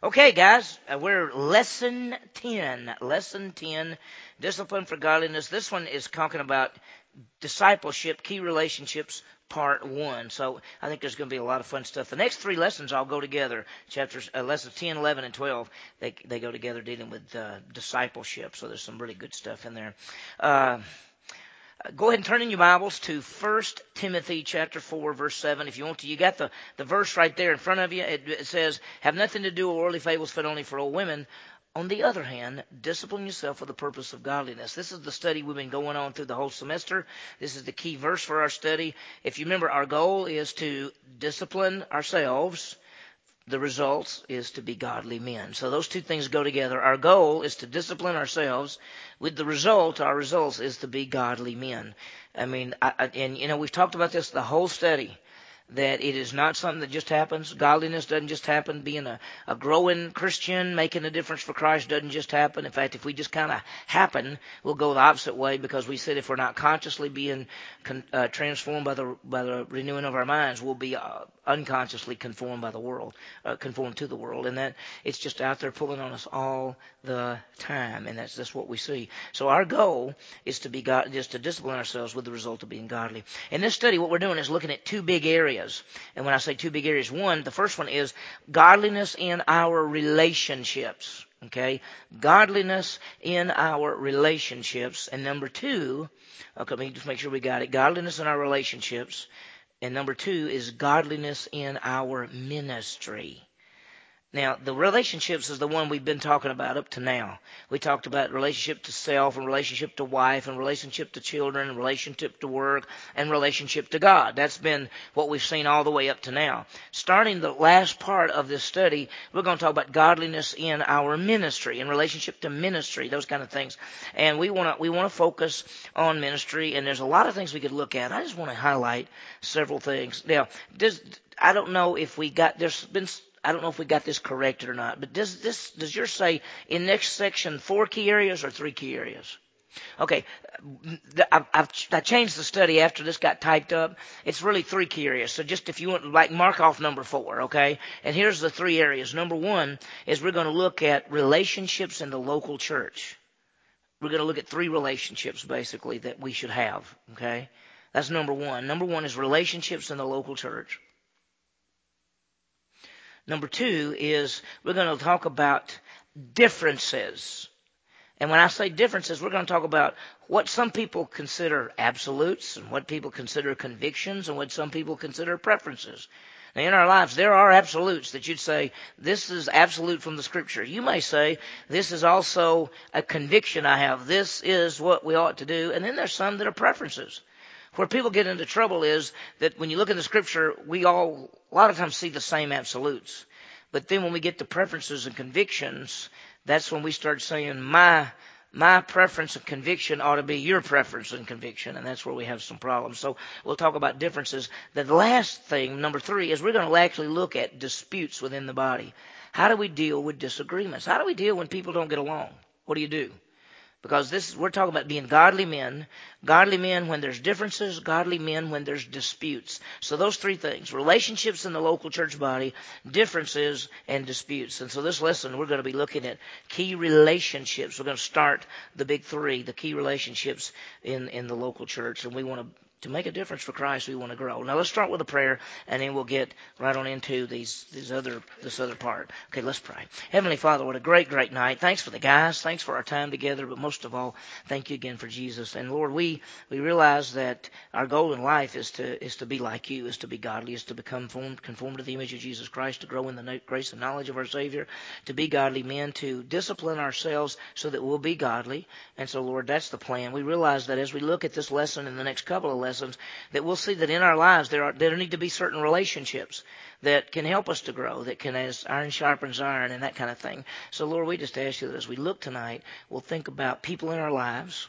Okay, guys, we're lesson 10. Lesson 10, discipline for godliness. This one is talking about discipleship, key relationships, part 1. So I think there's going to be a lot of fun stuff. The next 3 lessons all go together. Lessons 10, 11, and 12, they go together dealing with discipleship. So there's some really good stuff in there. Go ahead and turn in your Bibles to 1 Timothy chapter 4, verse 7, if you want to. You got the verse right there in front of you. It says, have nothing to do with worldly fables fit only for old women. On the other hand, discipline yourself for the purpose of godliness. This is the study we've been going on through the whole semester. This is the key verse for our study. If you remember, our goal is to discipline ourselves. The results is to be godly men. So those two things go together. Our goal is to discipline ourselves. With the result, our results is to be godly men. I mean, we've talked about this the whole study, that it is not something that just happens. Godliness doesn't just happen. Being a growing Christian, making a difference for Christ doesn't just happen. In fact, if we just kind of happen, we'll go the opposite way, because we said if we're not consciously being transformed by the renewing of our minds, we'll be unconsciously conformed by the world, conformed to the world, and that it's just out there pulling on us all the time, and that's just what we see. So our goal is to to discipline ourselves with the result of being godly. In this study, what we're doing is looking at 2 big areas, and when I say 2 big areas, the first one is godliness in our relationships. Okay, godliness in our relationships, and number 2, okay, let me just make sure we got it. Godliness in our relationships. And number 2 is godliness in our ministry. Now, the relationships is the one we've been talking about up to now. We talked about relationship to self and relationship to wife and relationship to children and relationship to work and relationship to God. That's been what we've seen all the way up to now. Starting the last part of this study, we're going to talk about godliness in our ministry, in relationship to ministry, those kind of things. And we want to focus on ministry, and there's a lot of things we could look at. I just want to highlight several things. Now, I don't know if we got this corrected or not, but does yours say in next section 4 key areas or 3 key areas? Okay, I changed the study after this got typed up. It's really 3 key areas. So just if you want, like, mark off number 4, okay? And here's the 3 areas. Number 1 is we're going to look at relationships in the local church. We're going to look at 3 relationships, basically, that we should have, okay? That's number 1. Number 1 is relationships in the local church. Number 2 is we're going to talk about differences. And when I say differences, we're going to talk about what some people consider absolutes and what people consider convictions and what some people consider preferences. Now, in our lives, there are absolutes that you'd say, this is absolute from the Scripture. You may say, this is also a conviction I have. This is what we ought to do. And then there's some that are preferences. Where people get into trouble is that when you look in the Scripture, we all a lot of times see the same absolutes. But then when we get to preferences and convictions, that's when we start saying my preference and conviction ought to be your preference and conviction, and that's where we have some problems. So we'll talk about differences. The last thing, number 3, is we're going to actually look at disputes within the body. How do we deal with disagreements? How do we deal when people don't get along? What do you do? Because we're talking about being godly men when there's differences, godly men when there's disputes. So those 3 things, relationships in the local church body, differences, and disputes. And so this lesson, we're going to be looking at key relationships. We're going to start the big 3, the key relationships in the local church. And we want to make a difference for Christ, we want to grow. Now let's start with a prayer, and then we'll get right on into this other part. Okay, let's pray. Heavenly Father, what a great, great night. Thanks for the guys. Thanks for our time together, but most of all, thank you again for Jesus. And Lord, we realize that our goal in life is to be like you, is to be godly, is to become conformed to the image of Jesus Christ, to grow in the grace and knowledge of our Savior, to be godly men, to discipline ourselves so that we'll be godly. And so, Lord, that's the plan. We realize that as we look at this lesson in the next couple of lessons, that we'll see that in our lives there need to be certain relationships that can help us to grow, that can, as iron sharpens iron and that kind of thing. So, Lord, we just ask you that as we look tonight, we'll think about people in our lives,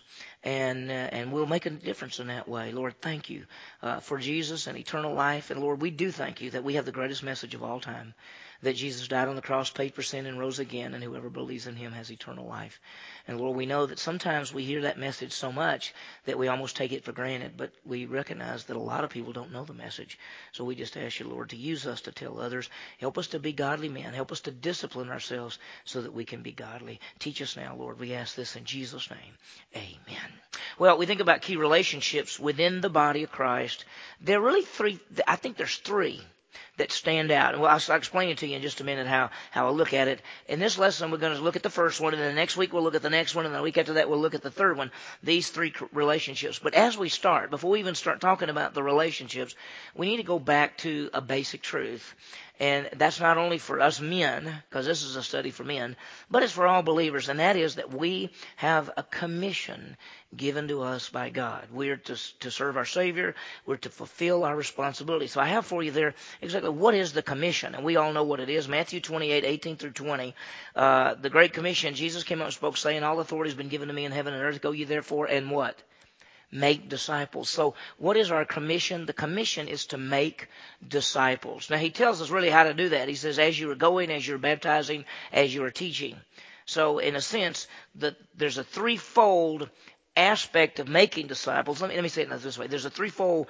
and we'll make a difference in that way. Lord, thank you for Jesus and eternal life. And, Lord, we do thank you that we have the greatest message of all time. that Jesus died on the cross, paid for sin, and rose again, and whoever believes in him has eternal life. And Lord, we know that sometimes we hear that message so much that we almost take it for granted, but we recognize that a lot of people don't know the message. So we just ask you, Lord, to use us to tell others. Help us to be godly men. Help us to discipline ourselves so that we can be godly. Teach us now, Lord. We ask this in Jesus' name. Amen. Well, we think about key relationships within the body of Christ. There are really three. I think there's three that stand out. Well, I'll explain it to you in just a minute how I look at it. In this lesson, we're going to look at the first one, and then the next week we'll look at the next one, and the week after that we'll look at the third one, these three relationships. But as we start, before we even start talking about the relationships, we need to go back to a basic truth. And that's not only for us men, because this is a study for men, but it's for all believers, and that is that we have a commission given to us by God. We're to serve our Savior. We're to fulfill our responsibility. So I have for you there exactly what is the commission, and we all know what it is. Matthew 28:18 through 20, the Great Commission, Jesus came up and spoke, saying, all authority has been given to me in heaven and earth. Go ye therefore and what? Make disciples. So what is our commission? The commission is to make disciples. Now he tells us really how to do that. He says, as you are going, as you're baptizing, as you are teaching. So in a sense, there's a threefold aspect of making disciples. Let me say it this way. There's a threefold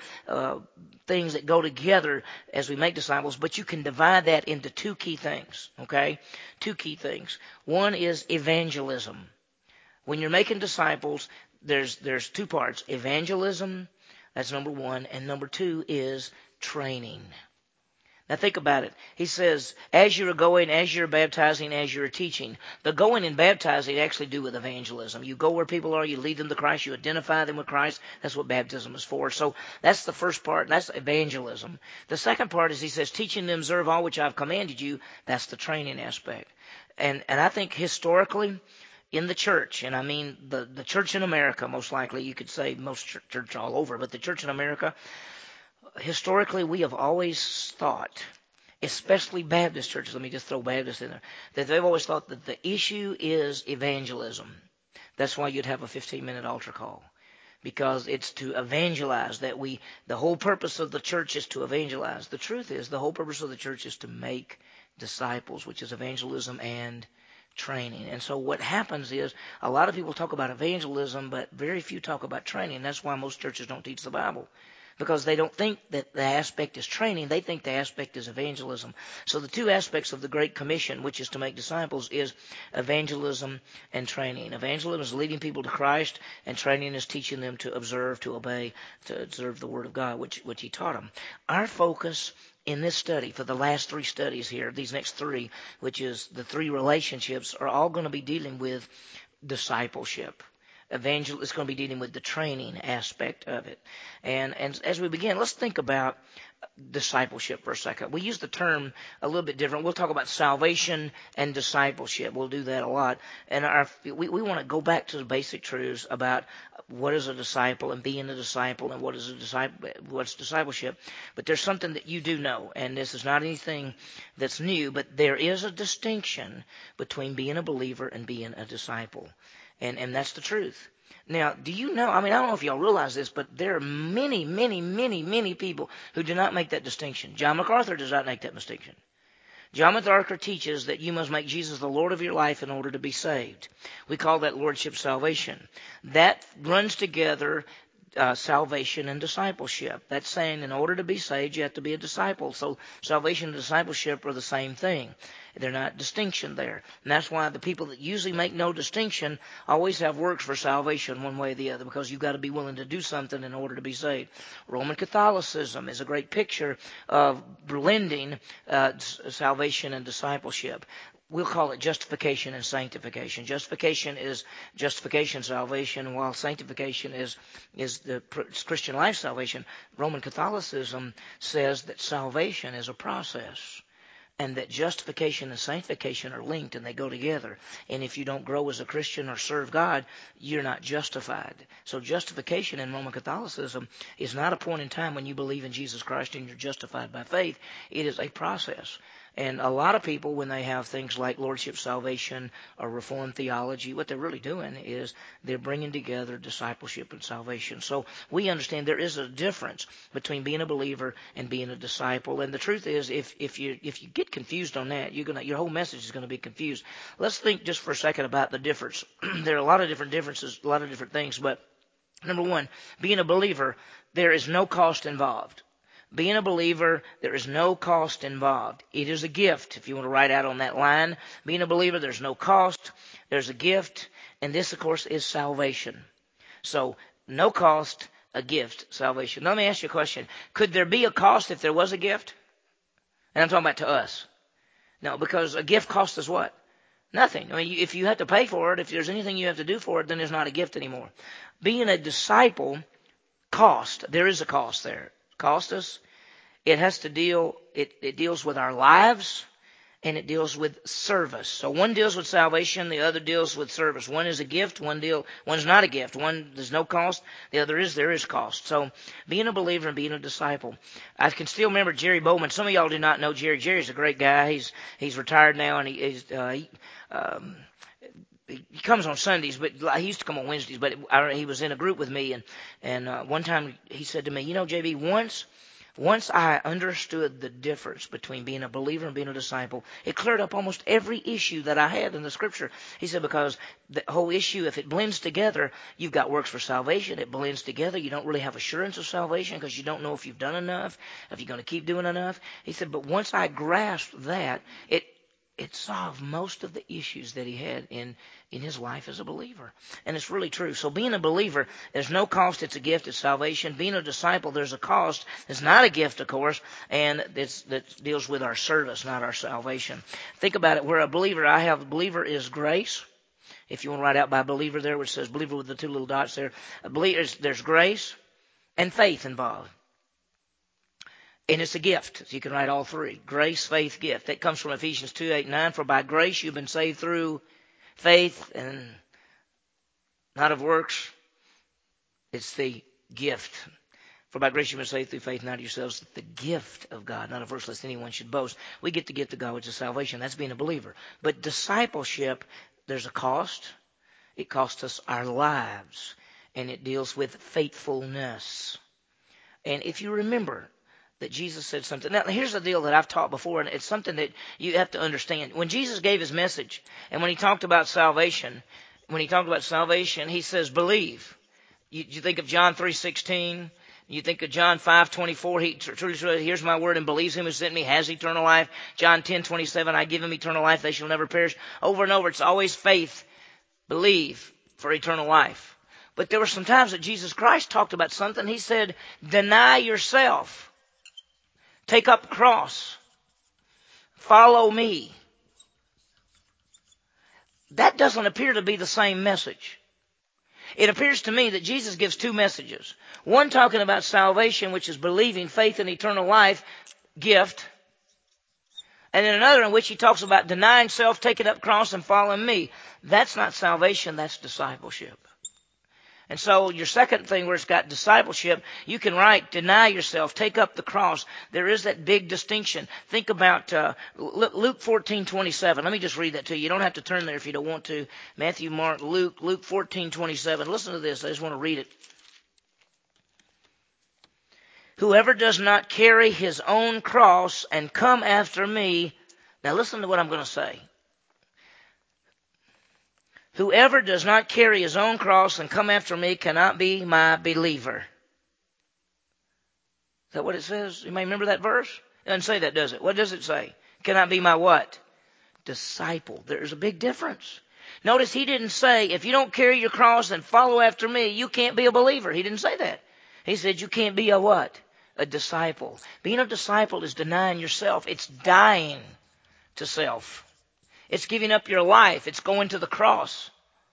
things that go together as we make disciples, but you can divide that into two key things, okay? Two key things. One is evangelism. When you're making disciples, there's two parts. Evangelism, that's number one, and number two is training. Now think about it. He says, as you're going, as you're baptizing, as you're teaching. The going and baptizing actually do with evangelism. You go where people are, you lead them to Christ, you identify them with Christ. That's what baptism is for. So that's the first part. That's evangelism. The second part is he says, teaching them to observe all which I've commanded you. That's the training aspect. And I think historically, in the church, and I mean the church in America, most likely, you could say most church all over, but the church in America, historically we have always thought, especially Baptist churches, let me just throw Baptist in there, that they've always thought that the issue is evangelism. That's why you'd have a 15-minute altar call, because it's to evangelize, the whole purpose of the church is to evangelize. The truth is, the whole purpose of the church is to make disciples, which is evangelism and training. And so what happens is a lot of people talk about evangelism, but very few talk about training. That's why most churches don't teach the Bible, because they don't think that the aspect is training. They think the aspect is evangelism. So the two aspects of the Great Commission, which is to make disciples, is evangelism and training. Evangelism is leading people to Christ, and training is teaching them to observe, to obey, to observe the Word of God, which he taught them. Our focus in this study, for the last three studies here, these next three, which is the three relationships, are all going to be dealing with discipleship. It's going to be dealing with the training aspect of it. And as we begin, let's think about discipleship for a second. We use the term a little bit different. We'll talk about salvation and discipleship. We'll do that a lot. And we want to go back to the basic truths about what is a disciple and being a disciple and what's discipleship. But there's something that you do know, and this is not anything that's new, but there is a distinction between being a believer and being a disciple. And that's the truth. Now, do you know, I don't know if y'all realize this, but there are many, many, many, many people who do not make that distinction. John MacArthur does not make that distinction. John MacArthur teaches that you must make Jesus the Lord of your life in order to be saved. We call that lordship salvation. That runs together salvation and discipleship. That's saying in order to be saved, you have to be a disciple. So salvation and discipleship are the same thing. They're not distinction there. And that's why the people that usually make no distinction always have works for salvation one way or the other, because you've got to be willing to do something in order to be saved. Roman Catholicism is a great picture of blending salvation and discipleship. We'll call it justification and sanctification. Justification is justification, salvation, while sanctification is the Christian life salvation. Roman Catholicism says that salvation is a process, and that justification and sanctification are linked and they go together. And if you don't grow as a Christian or serve God, you're not justified. So justification in Roman Catholicism is not a point in time when you believe in Jesus Christ and you're justified by faith. It is a process. And a lot of people, when they have things like lordship salvation or reformed theology, what they're really doing is they're bringing together discipleship and salvation. So we understand there is a difference between being a believer and being a disciple. And the truth is, if you get confused on that, your whole message is going to be confused. Let's think just for a second about the difference. There are a lot of different differences, a lot of different things. But number one, being a believer, there is no cost involved. Being a believer, there is no cost involved. It is a gift. If you want to write out on that line, being a believer, there's no cost. There's a gift. And this, of course, is salvation. So, no cost, a gift, salvation. Now, let me ask you a question. Could there be a cost if there was a gift? And I'm talking about to us. No, because a gift costs us what? Nothing. I mean, if you have to pay for it, if there's anything you have to do for it, then it's not a gift anymore. Being a disciple, cost. There is a cost there. Cost us. It has to deal, it deals with our lives, and it deals with service. So one deals with salvation, the other deals with service. One is a gift, one's not a gift. One, there's no cost, the other is, there is cost. So being a believer and being a disciple. I can still remember Jerry Bowman. Some of y'all do not know Jerry. Jerry's a great guy. He's retired now, and he comes on Sundays, but he used to come on Wednesdays, but he was in a group with me, and one time he said to me, JB, once I understood the difference between being a believer and being a disciple, it cleared up almost every issue that I had in the Scripture. He said, because the whole issue, if it blends together, you've got works for salvation. It blends together. You don't really have assurance of salvation because you don't know if you've done enough, if you're going to keep doing enough. He said, but once I grasped that, it solved most of the issues that he had in his life as a believer. And it's really true. So being a believer, there's no cost. It's a gift. It's salvation. Being a disciple, there's a cost. It's not a gift, of course, and that deals with our service, not our salvation. Think about it. We're a believer. I have a believer is grace. If you want to write out by believer there, which says believer with the two little dots there, there's grace and faith involved. And it's a gift. So you can write all three. Grace, faith, gift. That comes from Ephesians 2:8-9. For by grace you've been saved through faith, and not of works. It's the gift. For by grace you've been saved through faith, not of yourselves. The gift of God, not of works, lest anyone should boast. We get the gift of God, which is salvation. That's being a believer. But discipleship, there's a cost. It costs us our lives. And it deals with faithfulness. And if you remember that Jesus said something. Now, here's the deal that I've taught before, and it's something that you have to understand. When Jesus gave his message, and when he talked about salvation, he says, believe. You think of John 3:16. You think of John 5:24. He truly says, here's my word, and believes him who sent me has eternal life. John 10:27. I give him eternal life. They shall never perish. Over and over, it's always faith. Believe for eternal life. But there were some times that Jesus Christ talked about something. He said, deny yourself. Take up the cross. Follow me. That doesn't appear to be the same message. It appears to me that Jesus gives two messages. One talking about salvation, which is believing, faith, and eternal life, gift. And then another in which he talks about denying self, taking up cross, and following me. That's not salvation, that's discipleship. And so your second thing where it's got discipleship, you can write, deny yourself, take up the cross. There is that big distinction. Think about Luke 14:27. Let me just read that to you. You don't have to turn there if you don't want to. Matthew, Mark, Luke 14:27. Listen to this. I just want to read it. Whoever does not carry his own cross and come after me. Now listen to what I'm going to say. Whoever does not carry his own cross and come after me cannot be my believer. Is that what it says? You may remember that verse? It doesn't say that, does it? What does it say? Cannot be my what? Disciple. There's a big difference. Notice he didn't say, if you don't carry your cross and follow after me, you can't be a believer. He didn't say that. He said you can't be a what? A disciple. Being a disciple is denying yourself. It's dying to self. It's giving up your life. It's going to the cross.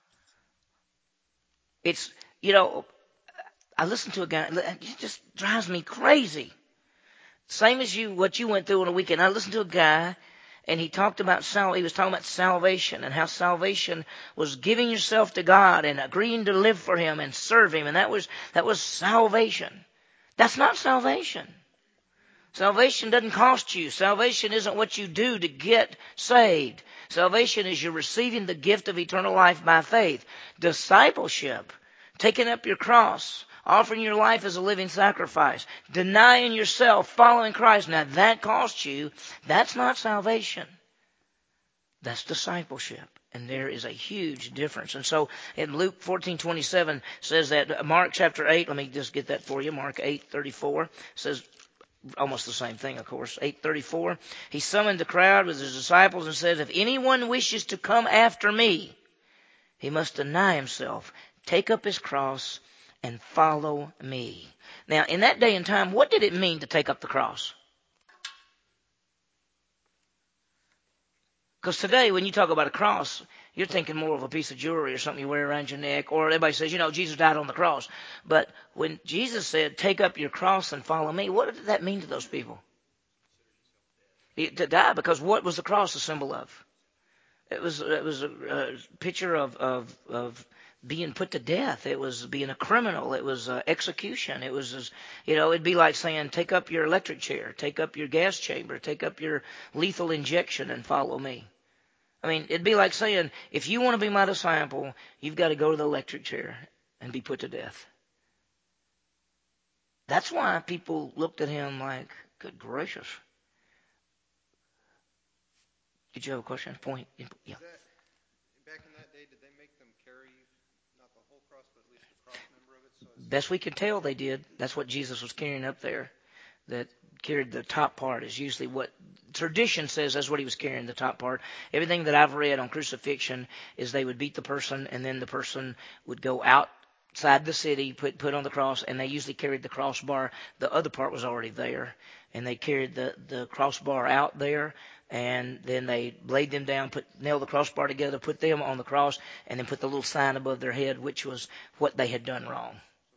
It's, I listened to a guy, it just drives me crazy. Same as what you went through on a weekend. I listened to a guy, and he was talking about salvation, and how salvation was giving yourself to God and agreeing to live for him and serve him, and that was salvation. That's not salvation. Salvation doesn't cost you. Salvation isn't what you do to get saved. Salvation is you're receiving the gift of eternal life by faith. Discipleship, taking up your cross, offering your life as a living sacrifice, denying yourself, following Christ. Now that costs you. That's not salvation. That's discipleship. And there is a huge difference. And so in Luke 14:27 says that, Mark chapter 8, let me just get that for you. Mark 8:34 says almost the same thing, of course. 8:34. He summoned the crowd with his disciples and says, if anyone wishes to come after me, he must deny himself, take up his cross, and follow me. Now, in that day and time, what did it mean to take up the cross? Because today, when you talk about a cross, you're thinking more of a piece of jewelry or something you wear around your neck. Or everybody says, Jesus died on the cross. But when Jesus said, take up your cross and follow me, what did that mean to those people? To die, because what was the cross a symbol of? It was a picture of being put to death. It was being a criminal. It was execution. It was, it'd be like saying, take up your electric chair, take up your gas chamber, take up your lethal injection and follow me. I mean, it'd be like saying, if you want to be my disciple, you've got to go to the electric chair and be put to death. That's why people looked at him like, good gracious. Did you have a question? Point? Yeah. Back in that day, did they make them carry not the whole cross, but at least the cross member of it? So best we can tell, they did. That's what Jesus was carrying up there. That carried the top part is usually what tradition says. That's what he was carrying, the top part. Everything that I've read on crucifixion is they would beat the person, and then the person would go outside the city, put on the cross, and they usually carried the crossbar. The other part was already there, and they carried the crossbar out there, and then they laid them down, nailed the crossbar together, put them on the cross, and then put the little sign above their head, which was what they had done wrong.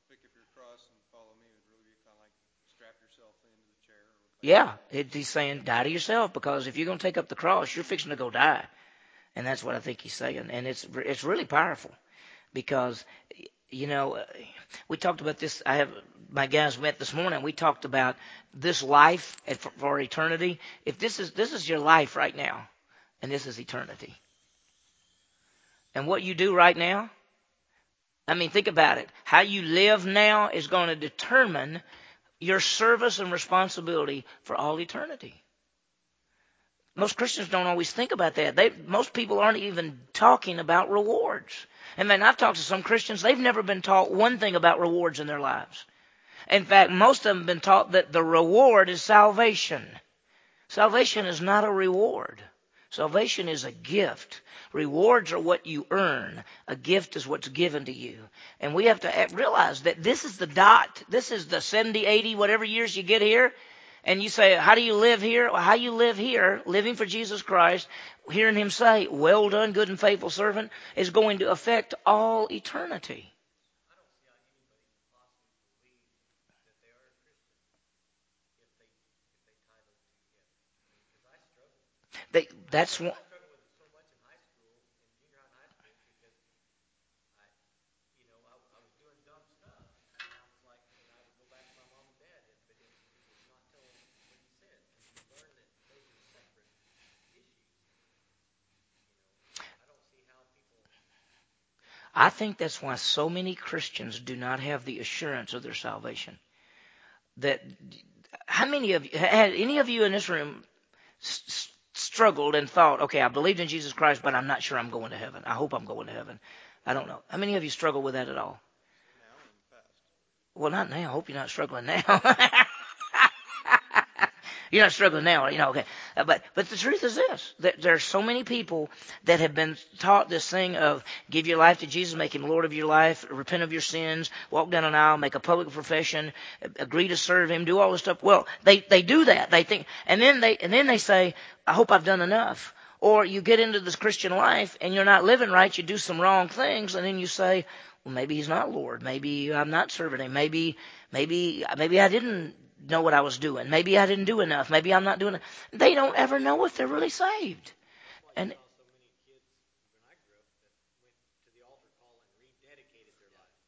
Yeah, he's saying die to yourself, because if you're going to take up the cross, you're fixing to go die. And that's what I think he's saying. And it's really powerful because, we talked about this. I have my guys met this morning. We talked about this life for eternity. If this is your life right now, and this is eternity. And what you do right now, think about it. How you live now is going to determine your service and responsibility for all eternity. Most Christians don't always think about that. Most people aren't even talking about rewards. And then I've talked to some Christians, they've never been taught one thing about rewards in their lives. In fact, most of them have been taught that the reward is salvation. Salvation is not a reward. Salvation is a gift. Rewards are what you earn. A gift is what's given to you. And we have to realize that this is the dot. This is the 70, 80, whatever years you get here. And you say, how do you live here? Well, how you live here, living for Jesus Christ, hearing him say, well done, good and faithful servant, is going to affect all eternity. That's one. I think that's why so many Christians do not have the assurance of their salvation. How many of you, had any of you in this room struggled and thought, okay, I believed in Jesus Christ, but I'm not sure I'm going to heaven. I hope I'm going to heaven. I don't know. How many of you struggle with that at all? Well, not now. I hope you're not struggling now. You're not struggling now, okay. But the truth is this, that there are so many people that have been taught this thing of give your life to Jesus, make him Lord of your life, repent of your sins, walk down an aisle, make a public profession, agree to serve him, do all this stuff. Well, they do that. They think, and then they say, I hope I've done enough. Or you get into this Christian life and you're not living right, you do some wrong things, and then you say, well, maybe he's not Lord. Maybe I'm not serving him. Maybe I didn't know what I was doing. Maybe I didn't do enough. Maybe I'm not doing it. They don't ever know if they're really saved. And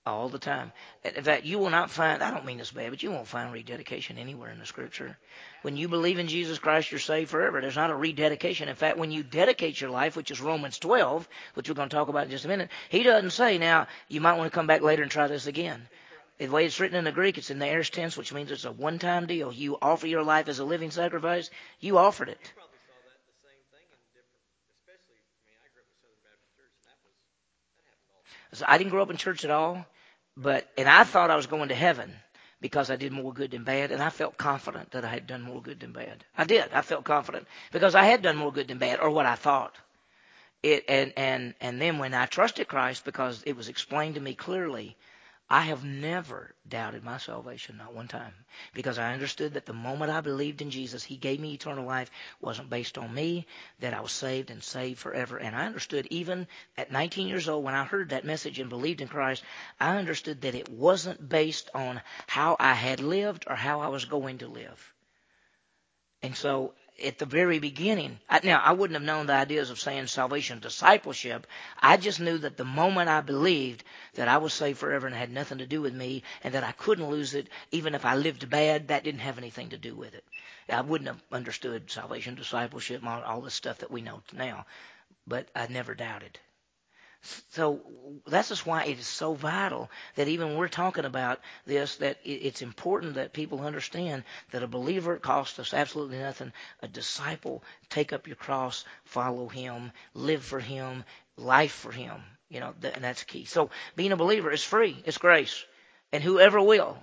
All the time. In fact, you will not find, I don't mean this bad, but you won't find rededication anywhere in the Scripture. When you believe in Jesus Christ, you're saved forever. There's not a rededication. In fact, when you dedicate your life, which is Romans 12, which we're going to talk about in just a minute, he doesn't say, now, you might want to come back later and try this again. The way it's written in the Greek, it's in the aorist tense, which means it's a one-time deal. You offer your life as a living sacrifice. You offered it. You probably saw that the same thing in different, especially, I grew up in Southern Baptist Church, and that happened all the time. So I didn't grow up in church at all, and I thought I was going to heaven because I did more good than bad, and I felt confident that I had done more good than bad. I did. I felt confident because I had done more good than bad, or what I thought. And then when I trusted Christ, because it was explained to me clearly, I have never doubted my salvation, not one time, because I understood that the moment I believed in Jesus, he gave me eternal life, wasn't based on me, that I was saved and saved forever. And I understood even at 19 years old when I heard that message and believed in Christ, I understood that it wasn't based on how I had lived or how I was going to live. And so at the very beginning, I wouldn't have known the ideas of saying salvation discipleship. I just knew that the moment I believed that I was saved forever and it had nothing to do with me and that I couldn't lose it, even if I lived bad, that didn't have anything to do with it. I wouldn't have understood salvation discipleship and all this stuff that we know now, but I never doubted. So that's just why it is so vital that even when we're talking about this, that it's important that people understand that a believer costs us absolutely nothing. A disciple, take up your cross, follow him, live for him, life for him. And that's key. So being a believer is free. It's grace. And whoever will.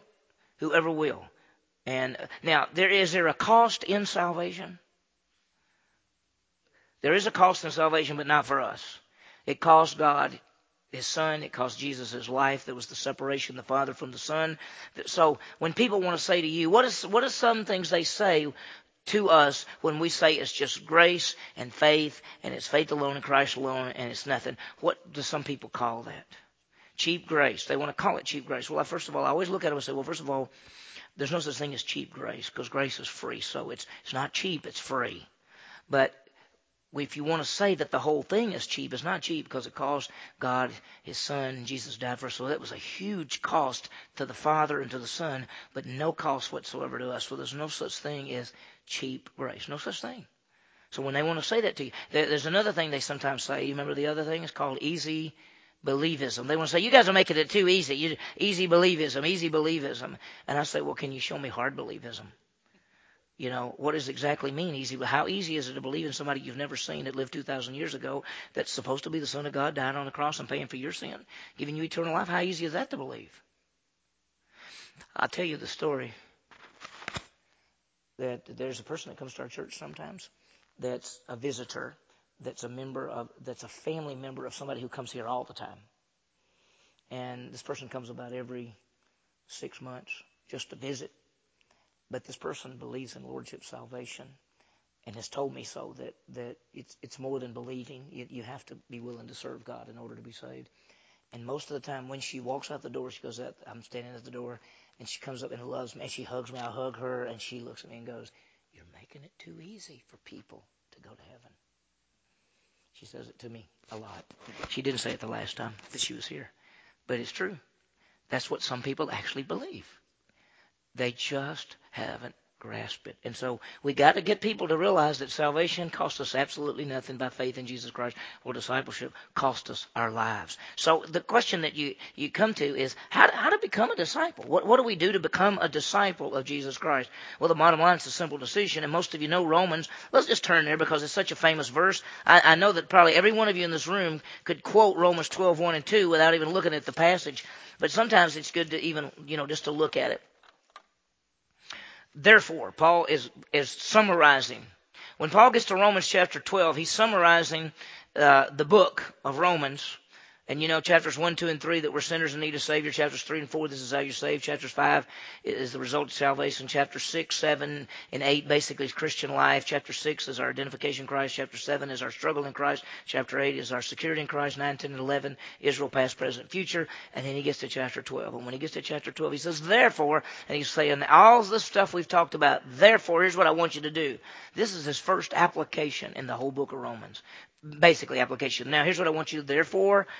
And now, is there a cost in salvation? There is a cost in salvation, but not for us. It cost God his Son. It cost Jesus his life. There was the separation, the Father from the Son. So when people want to say to you, what are some things they say to us when we say it's just grace and faith, and it's faith alone in Christ alone, and it's nothing? What do some people call that? Cheap grace. They want to call it cheap grace. Well, first of all, I always look at it and say, well, first of all, there's no such thing as cheap grace, because grace is free. So it's not cheap, it's free. But if you want to say that the whole thing is cheap, it's not cheap, because it cost God his Son, and Jesus died for us. So that was a huge cost to the Father and to the Son, but no cost whatsoever to us. So there's no such thing as cheap grace. No such thing. So when they want to say that to you, there's another thing they sometimes say. You remember the other thing? It's called easy believism. They want to say, you guys are making it too easy. Easy believism. And I say, well, can you show me hard believism? What does it exactly mean easy? How easy is it to believe in somebody you've never seen that lived 2,000 years ago that's supposed to be the Son of God, dying on the cross and paying for your sin, giving you eternal life? How easy is that to believe? I'll tell you the story that there's a person that comes to our church sometimes that's a visitor, that's a family member of somebody who comes here all the time. And this person comes about every 6 months just to visit. But this person believes in Lordship salvation and has told me so, that it's more than believing. You have to be willing to serve God in order to be saved. And most of the time when she walks out the door, she goes out, I'm standing at the door, and she comes up and loves me, and she hugs me, I hug her, and she looks at me and goes, you're making it too easy for people to go to heaven. She says it to me a lot. She didn't say it the last time that she was here, but it's true. That's what some people actually believe. They just haven't grasped it. And so we got to get people to realize that salvation costs us absolutely nothing by faith in Jesus Christ, or discipleship costs us our lives. So the question that you come to is how to become a disciple. What do we do to become a disciple of Jesus Christ? Well, the bottom line is a simple decision, and most of you know Romans. Let's just turn there because it's such a famous verse. I know that probably every one of you in this room could quote Romans 12:1 and 2 without even looking at the passage, but sometimes it's good to even, just to look at it. Therefore, Paul is summarizing. When Paul gets to Romans chapter 12, he's summarizing the book of Romans. And chapters 1, 2, and 3 that we're sinners in need of Savior. Chapters 3 and 4, this is how you're saved. Chapters 5 is the result of salvation. Chapter 6, 7, and 8 basically is Christian life. Chapter 6 is our identification in Christ. Chapter 7 is our struggle in Christ. Chapter 8 is our security in Christ. 9, 10, and 11, Israel, past, present, future. And then he gets to chapter 12. And when he gets to chapter 12, he says, therefore, and he's saying all this stuff we've talked about, therefore, here's what I want you to do. This is his first application in the whole book of Romans. Basically application. Now, here's what I want you to do. Therefore,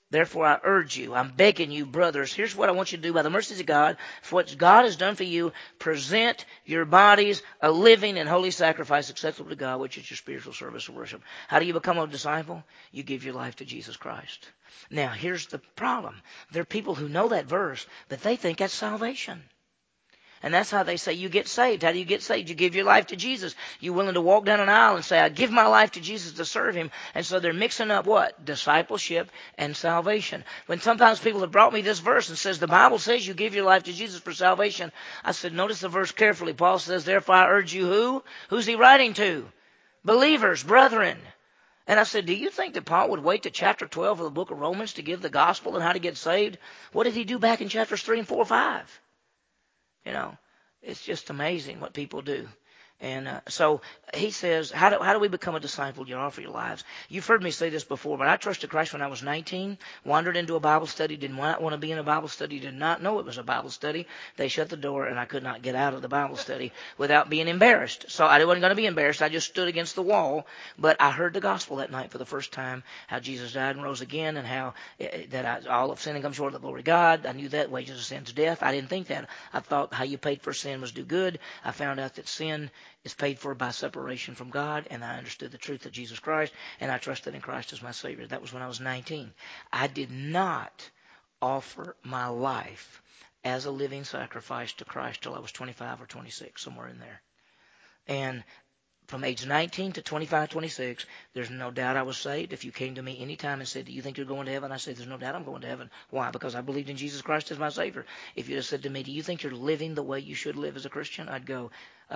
Therefore, I urge you, I'm begging you, brothers, here's what I want you to do by the mercies of God. For what God has done for you, present your bodies a living and holy sacrifice acceptable to God, which is your spiritual service of worship. How do you become a disciple? You give your life to Jesus Christ. Now, here's the problem. There are people who know that verse, but they think that's salvation. And that's how they say you get saved. How do you get saved? You give your life to Jesus. You're willing to walk down an aisle and say, I give my life to Jesus to serve him. And so they're mixing up what? Discipleship and salvation. When sometimes people have brought me this verse and says, the Bible says you give your life to Jesus for salvation. I said, notice the verse carefully. Paul says, therefore I urge you who? Who's he writing to? Believers, brethren. And I said, do you think that Paul would wait to chapter 12 of the book of Romans to give the gospel and how to get saved? What did he do back in chapters 3 and 4 5? You know, it's just amazing what people do. And so he says, how do we become a disciple? You offer your lives. You've heard me say this before, but I trusted Christ when I was 19, wandered into a Bible study, did not want to be in a Bible study, did not know it was a Bible study. They shut the door, and I could not get out of the Bible study without being embarrassed. So I wasn't going to be embarrassed. I just stood against the wall. But I heard the gospel that night for the first time, how Jesus died and rose again, and how all of sin and come short of the glory of God. I knew that wages of sin is death. I didn't think that. I thought how you paid for sin was do good. I found out that sin is paid for by separation from God, and I understood the truth of Jesus Christ, and I trusted in Christ as my Savior. That was when I was 19. I did not offer my life as a living sacrifice to Christ till I was 25 or 26, somewhere in there. And from age 19 to 25, 26, there's no doubt I was saved. If you came to me any time and said, do you think you're going to heaven? I said, there's no doubt I'm going to heaven. Why? Because I believed in Jesus Christ as my Savior. If you had said to me, do you think you're living the way you should live as a Christian? I'd go,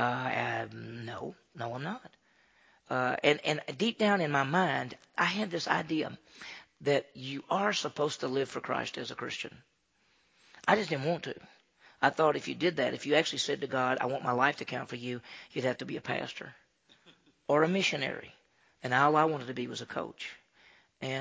no, I'm not. And deep down in my mind, I had this idea that you are supposed to live for Christ as a Christian. I just didn't want to. I thought if you did that, if you actually said to God, I want my life to count for you, you'd have to be a pastor or a missionary. And all I wanted to be was a coach. And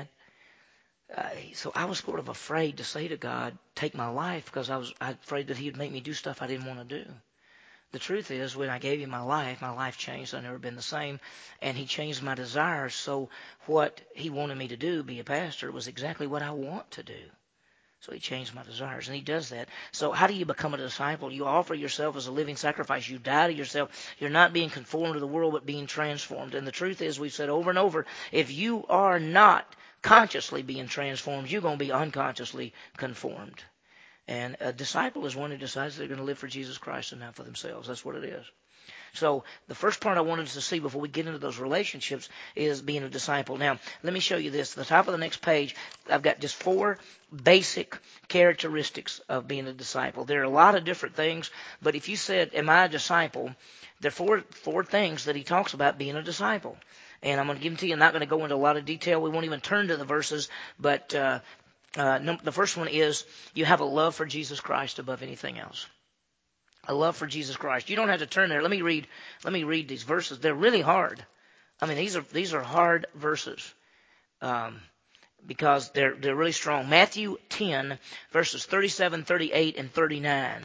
so I was sort of afraid to say to God, take my life, because I was afraid that he would make me do stuff I didn't want to do. The truth is, when I gave him my life changed. I've never been the same. And he changed my desires. So what he wanted me to do, be a pastor, was exactly what I want to do. So he changed my desires, and he does that. So how do you become a disciple? You offer yourself as a living sacrifice. You die to yourself. You're not being conformed to the world, but being transformed. And the truth is, we've said over and over, if you are not consciously being transformed, you're going to be unconsciously conformed. And a disciple is one who decides they're going to live for Jesus Christ and not for themselves. That's what it is. So the first part I wanted us to see before we get into those relationships is being a disciple. Now, let me show you this. At the top of the next page, I've got just 4 basic characteristics of being a disciple. There are a lot of different things, but if you said, am I a disciple? There are four things that he talks about being a disciple. And I'm going to give them to you. I'm not going to go into a lot of detail. We won't even turn to the verses, but the first one is you have a love for Jesus Christ above anything else. A love for Jesus Christ. You don't have to turn there. Let me read these verses. They're really hard. I mean, these are hard verses because they're really strong. Matthew 10, verses 37, 38, and 39.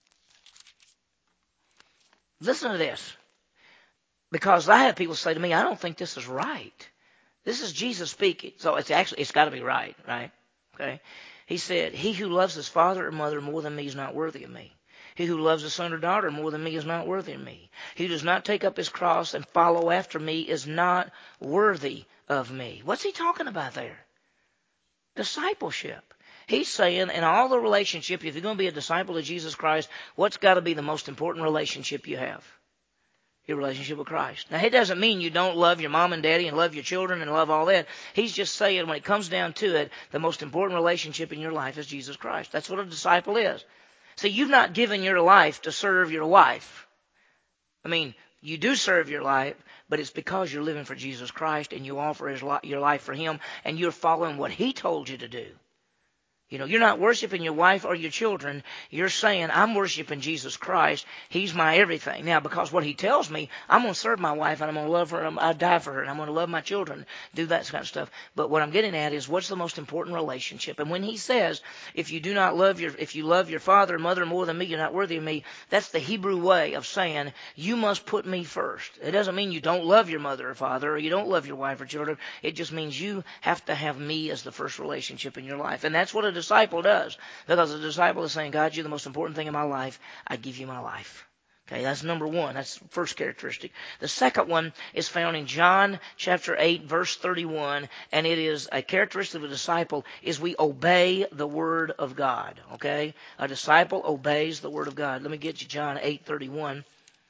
Listen to this. Because I have people say to me, I don't think this is right. This is Jesus speaking. So it's got to be right? Okay. He said, he who loves his father or mother more than me is not worthy of me. He who loves his son or daughter more than me is not worthy of me. He who does not take up his cross and follow after me is not worthy of me. What's he talking about there? Discipleship. He's saying in all the relationship, if you're going to be a disciple of Jesus Christ, what's got to be the most important relationship you have? Your relationship with Christ. Now, it doesn't mean you don't love your mom and daddy and love your children and love all that. He's just saying when it comes down to it, the most important relationship in your life is Jesus Christ. That's what a disciple is. So you've not given your life to serve your wife. I mean, you do serve your life, but it's because you're living for Jesus Christ and you offer your life for him and you're following what he told you to do. You know, you're not worshiping your wife or your children. You're saying, I'm worshiping Jesus Christ. He's my everything. Now, because what he tells me, I'm going to serve my wife and I'm going to love her. I'll die for her and I'm going to love my children, do that kind of stuff. But what I'm getting at is, what's the most important relationship? And when he says, if you love your father and mother more than me, you're not worthy of me, that's the Hebrew way of saying, you must put me first. It doesn't mean you don't love your mother or father, or you don't love your wife or children. It just means you have to have me as the first relationship in your life. And that's what a disciple does. Because a disciple is saying, God, you're the most important thing in my life. I give you my life. Okay, that's number one. That's the first characteristic. The second one is found in John chapter 8, verse 31. And it is a characteristic of a disciple is we obey the word of God. Okay? A disciple obeys the word of God. Let me get you John 8:31.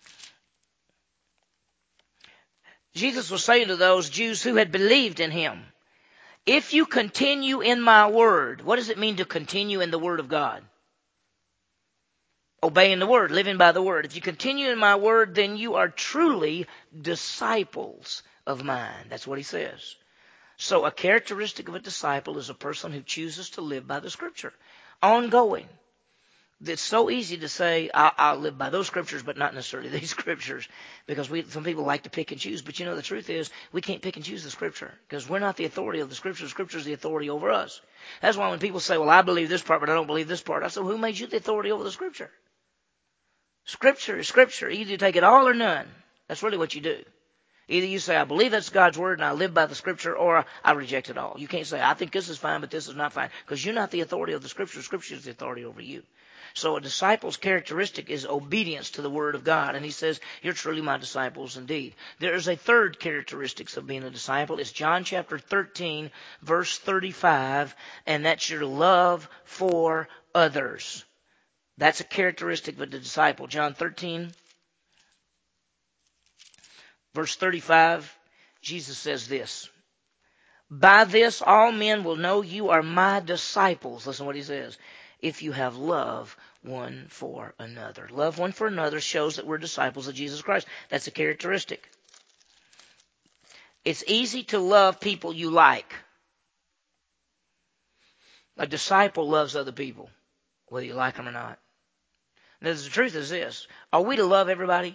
Jesus was saying to those Jews who had believed in him, if you continue in my word, what does it mean to continue in the word of God? Obeying the word, living by the word. If you continue in my word, then you are truly disciples of mine. That's what he says. So a characteristic of a disciple is a person who chooses to live by the scripture. Ongoing. It's so easy to say, I'll live by those scriptures, but not necessarily these scriptures, because some people like to pick and choose. But you know, the truth is, we can't pick and choose the scripture, because we're not the authority of the scripture. The scripture is the authority over us. That's why when people say, well, I believe this part, but I don't believe this part, I say, well, who made you the authority over the scripture? Scripture is scripture. Either you take it all or none. That's really what you do. Either you say, I believe that's God's word and I live by the scripture, or I reject it all. You can't say, I think this is fine, but this is not fine, because you're not the authority of the scripture. Scripture is the authority over you. So a disciple's characteristic is obedience to the word of God. And he says, you're truly my disciples indeed. There is a third characteristic of being a disciple. It's John chapter 13, verse 35, and that's your love for others. That's a characteristic of a disciple. John 13, verse 35, Jesus says this, by this all men will know you are my disciples. Listen to what he says. If you have love one for another. Love one for another shows that we're disciples of Jesus Christ. That's a characteristic. It's easy to love people you like. A disciple loves other people, whether you like them or not. Now, the truth is this. Are we to love everybody?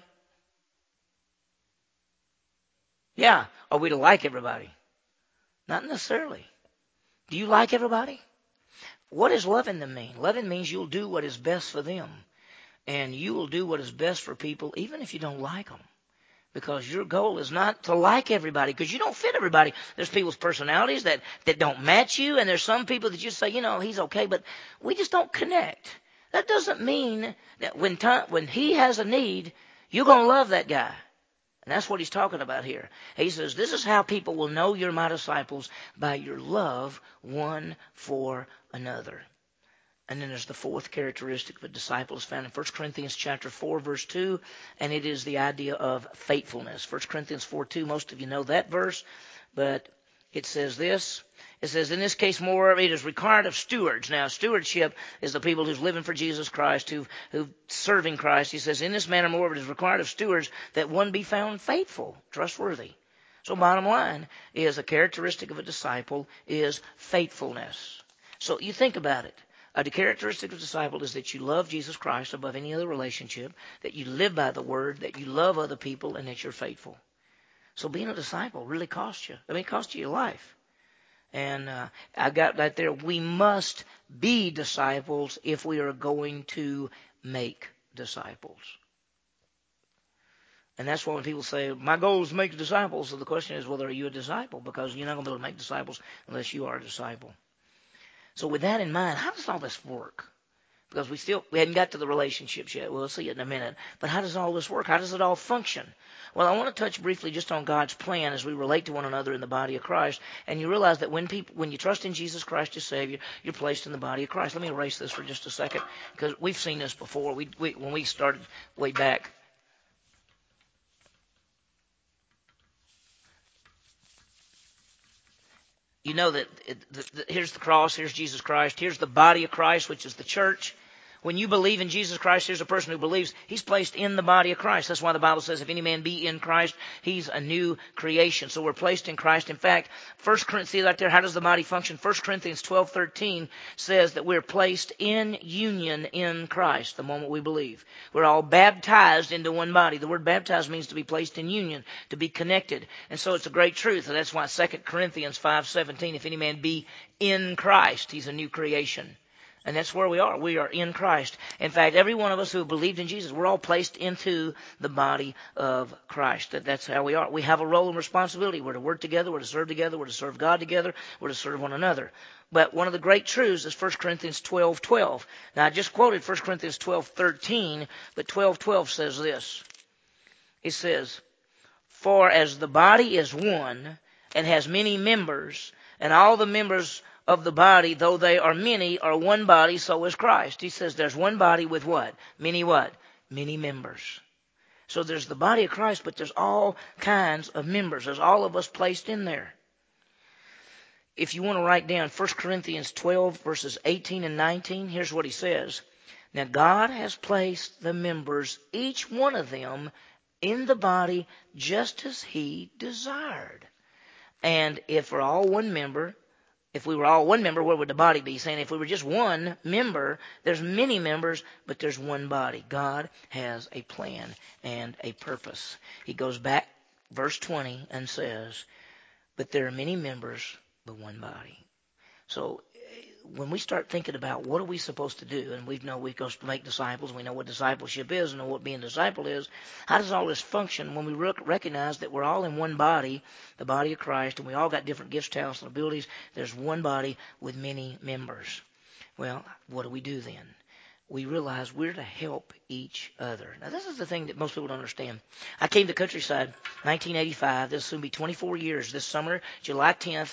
Yeah. Are we to like everybody? Not necessarily. Do you like everybody? What does loving them mean? Loving means you'll do what is best for them. And you will do what is best for people, even if you don't like them. Because your goal is not to like everybody, because you don't fit everybody. There's people's personalities that don't match you, and there's some people that you say, you know, he's okay, but we just don't connect. That doesn't mean that when he has a need, you're going to love that guy. And that's what he's talking about here. He says, this is how people will know you're my disciples, by your love one for another. And then there's the fourth characteristic of a disciple is found in 1 Corinthians chapter 4, verse 2, and it is the idea of faithfulness. 1 Corinthians 4:2, most of you know that verse, but it says this. It says, in this case, moreover, it is required of stewards. Now, stewardship is the people who's living for Jesus Christ, who serving Christ. He says, in this manner, moreover, it is required of stewards that one be found faithful, trustworthy. So bottom line is a characteristic of a disciple is faithfulness. So you think about it. The characteristic of a disciple is that you love Jesus Christ above any other relationship, that you live by the word, that you love other people, and that you're faithful. So being a disciple really costs you. I mean, it costs you your life. And I got that there. We must be disciples if we are going to make disciples. And that's why when people say, my goal is to make disciples, so the question is, well, are you a disciple? Because you're not going to be able to make disciples unless you are a disciple. So with that in mind, how does all this work? Because we hadn't got to the relationships yet. We'll see it in a minute. But how does all this work? How does it all function? Well, I want to touch briefly just on God's plan as we relate to one another in the body of Christ. And you realize that when you trust in Jesus Christ as Savior, you're placed in the body of Christ. Let me erase this for just a second, because we've seen this before. When we started way back. You know that here's the cross, here's Jesus Christ, here's the body of Christ, which is the church. When you believe in Jesus Christ, here's a person who believes he's placed in the body of Christ. That's why the Bible says if any man be in Christ, he's a new creation. So we're placed in Christ. In fact, 1 Corinthians right there, how does the body function? 1 Corinthians 12:13 says that we're placed in union in Christ the moment we believe. We're all baptized into one body. The word baptized means to be placed in union, to be connected. And so it's a great truth. And that's why 2 Corinthians 5:17, if any man be in Christ, he's a new creation. And that's where we are. We are in Christ. In fact, every one of us who believed in Jesus, we're all placed into the body of Christ. That's how we are. We have a role and responsibility. We're to work together. We're to serve together. We're to serve God together. We're to serve one another. But one of the great truths is 1 Corinthians 12:12. Now, I just quoted 1 Corinthians 12:13, but 12:12 says this. It says, "For as the body is one and has many members, and all the members of the body, though they are many, are one body, so is Christ." He says there's one body with what? Many what? Many members. So there's the body of Christ, but there's all kinds of members. There's all of us placed in there. If you want to write down 1 Corinthians 12, verses 18 and 19, here's what he says. "Now God has placed the members, each one of them, in the body just as he desired. And if we're all one member, if we were all one member, where would the body be?" Saying if we were just one member, there's many members, but there's one body. God has a plan and a purpose. He goes back, verse 20, and says, "But there are many members, but one body." So when we start thinking about what are we supposed to do, and we know we're supposed to make disciples, we know what discipleship is, and know what being a disciple is, how does all this function when we recognize that we're all in one body, the body of Christ, and we all got different gifts, talents, and abilities? There's one body with many members. Well, what do we do then? We realize we're to help each other. Now, this is the thing that most people don't understand. I came to Countryside 1985. This will soon be 24 years this summer. July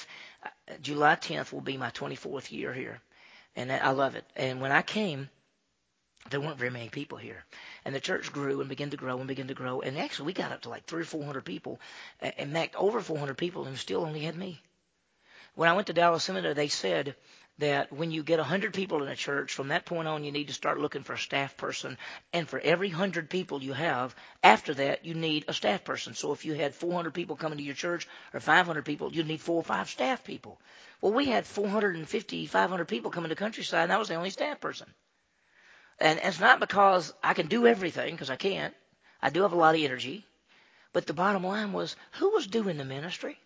10th will be my 24th year here. And I love it. And when I came, there weren't very many people here. And the church grew and began to grow and began to grow. And actually, we got up to like 300 or 400 people. And Mac, over 400 people, and still only had me. When I went to Dallas Seminary, they said that when you get 100 people in a church, from that point on, you need to start looking for a staff person. And for every 100 people you have, after that, you need a staff person. So if you had 400 people coming to your church or 500 people, you'd need 4 or 5 staff people. Well, we had 450, 500 people coming to Countryside, and I was the only staff person. And it's not because I can do everything, because I can't. I do have a lot of energy. But the bottom line was, who was doing the ministry?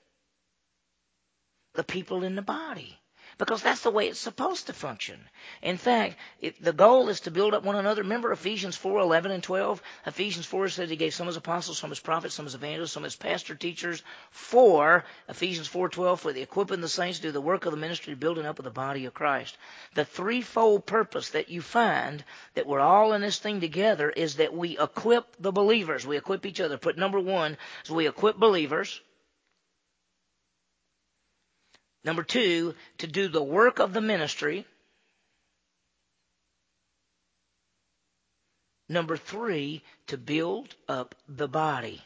The people in the body. Because that's the way it's supposed to function. In fact, the goal is to build up one another. Remember Ephesians 4:11 and 12? Ephesians 4 says he gave some as apostles, some as prophets, some as evangelists, some as pastor teachers for, Ephesians 4:12, for the equipping the saints to do the work of the ministry, building up of the body of Christ. The threefold purpose that you find that we're all in this thing together is that we equip the believers. We equip each other. Put number 1 is we equip believers. Number 2, to do the work of the ministry. Number 3, to build up the body.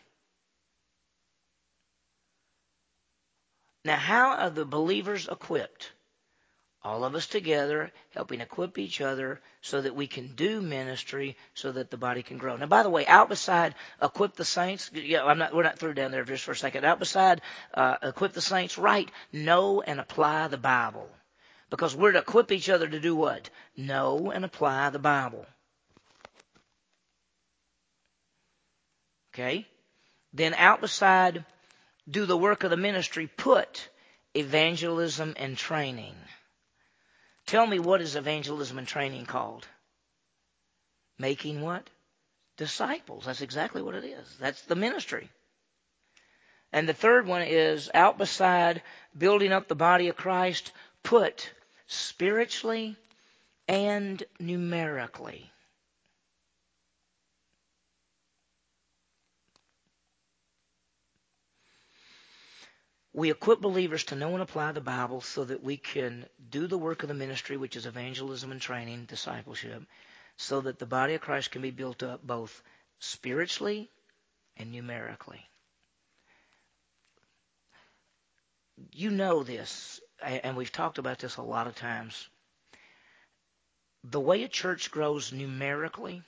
Now, how are the believers equipped? All of us together, helping equip each other so that we can do ministry so that the body can grow. Now, by the way, out beside equip the saints, we're not through down there just for a second. Out beside equip the saints, write, know and apply the Bible. Because we're to equip each other to do what? Know and apply the Bible. Okay? Then out beside do the work of the ministry, put evangelism and training. Tell me, what is evangelism and training called? Making what? Disciples. That's exactly what it is. That's the ministry. And the third one is out beside building up the body of Christ, put spiritually and numerically. We equip believers to know and apply the Bible so that we can do the work of the ministry, which is evangelism and training, discipleship, so that the body of Christ can be built up both spiritually and numerically. You know this, and we've talked about this a lot of times. The way a church grows numerically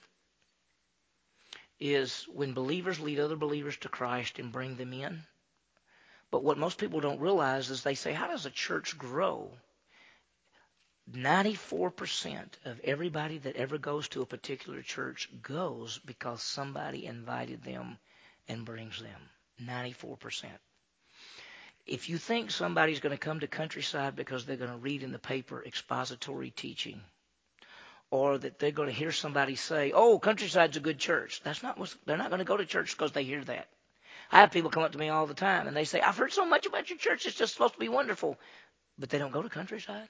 is when believers lead other believers to Christ and bring them in. But what most people don't realize is they say, how does a church grow? 94% of everybody that ever goes to a particular church goes because somebody invited them and brings them. 94%. If you think somebody's going to come to Countryside because they're going to read in the paper expository teaching, or that they're going to hear somebody say, oh, Countryside's a good church, they're not going to go to church because they hear that. I have people come up to me all the time and they say, I've heard so much about your church, it's just supposed to be wonderful. But they don't go to Countryside.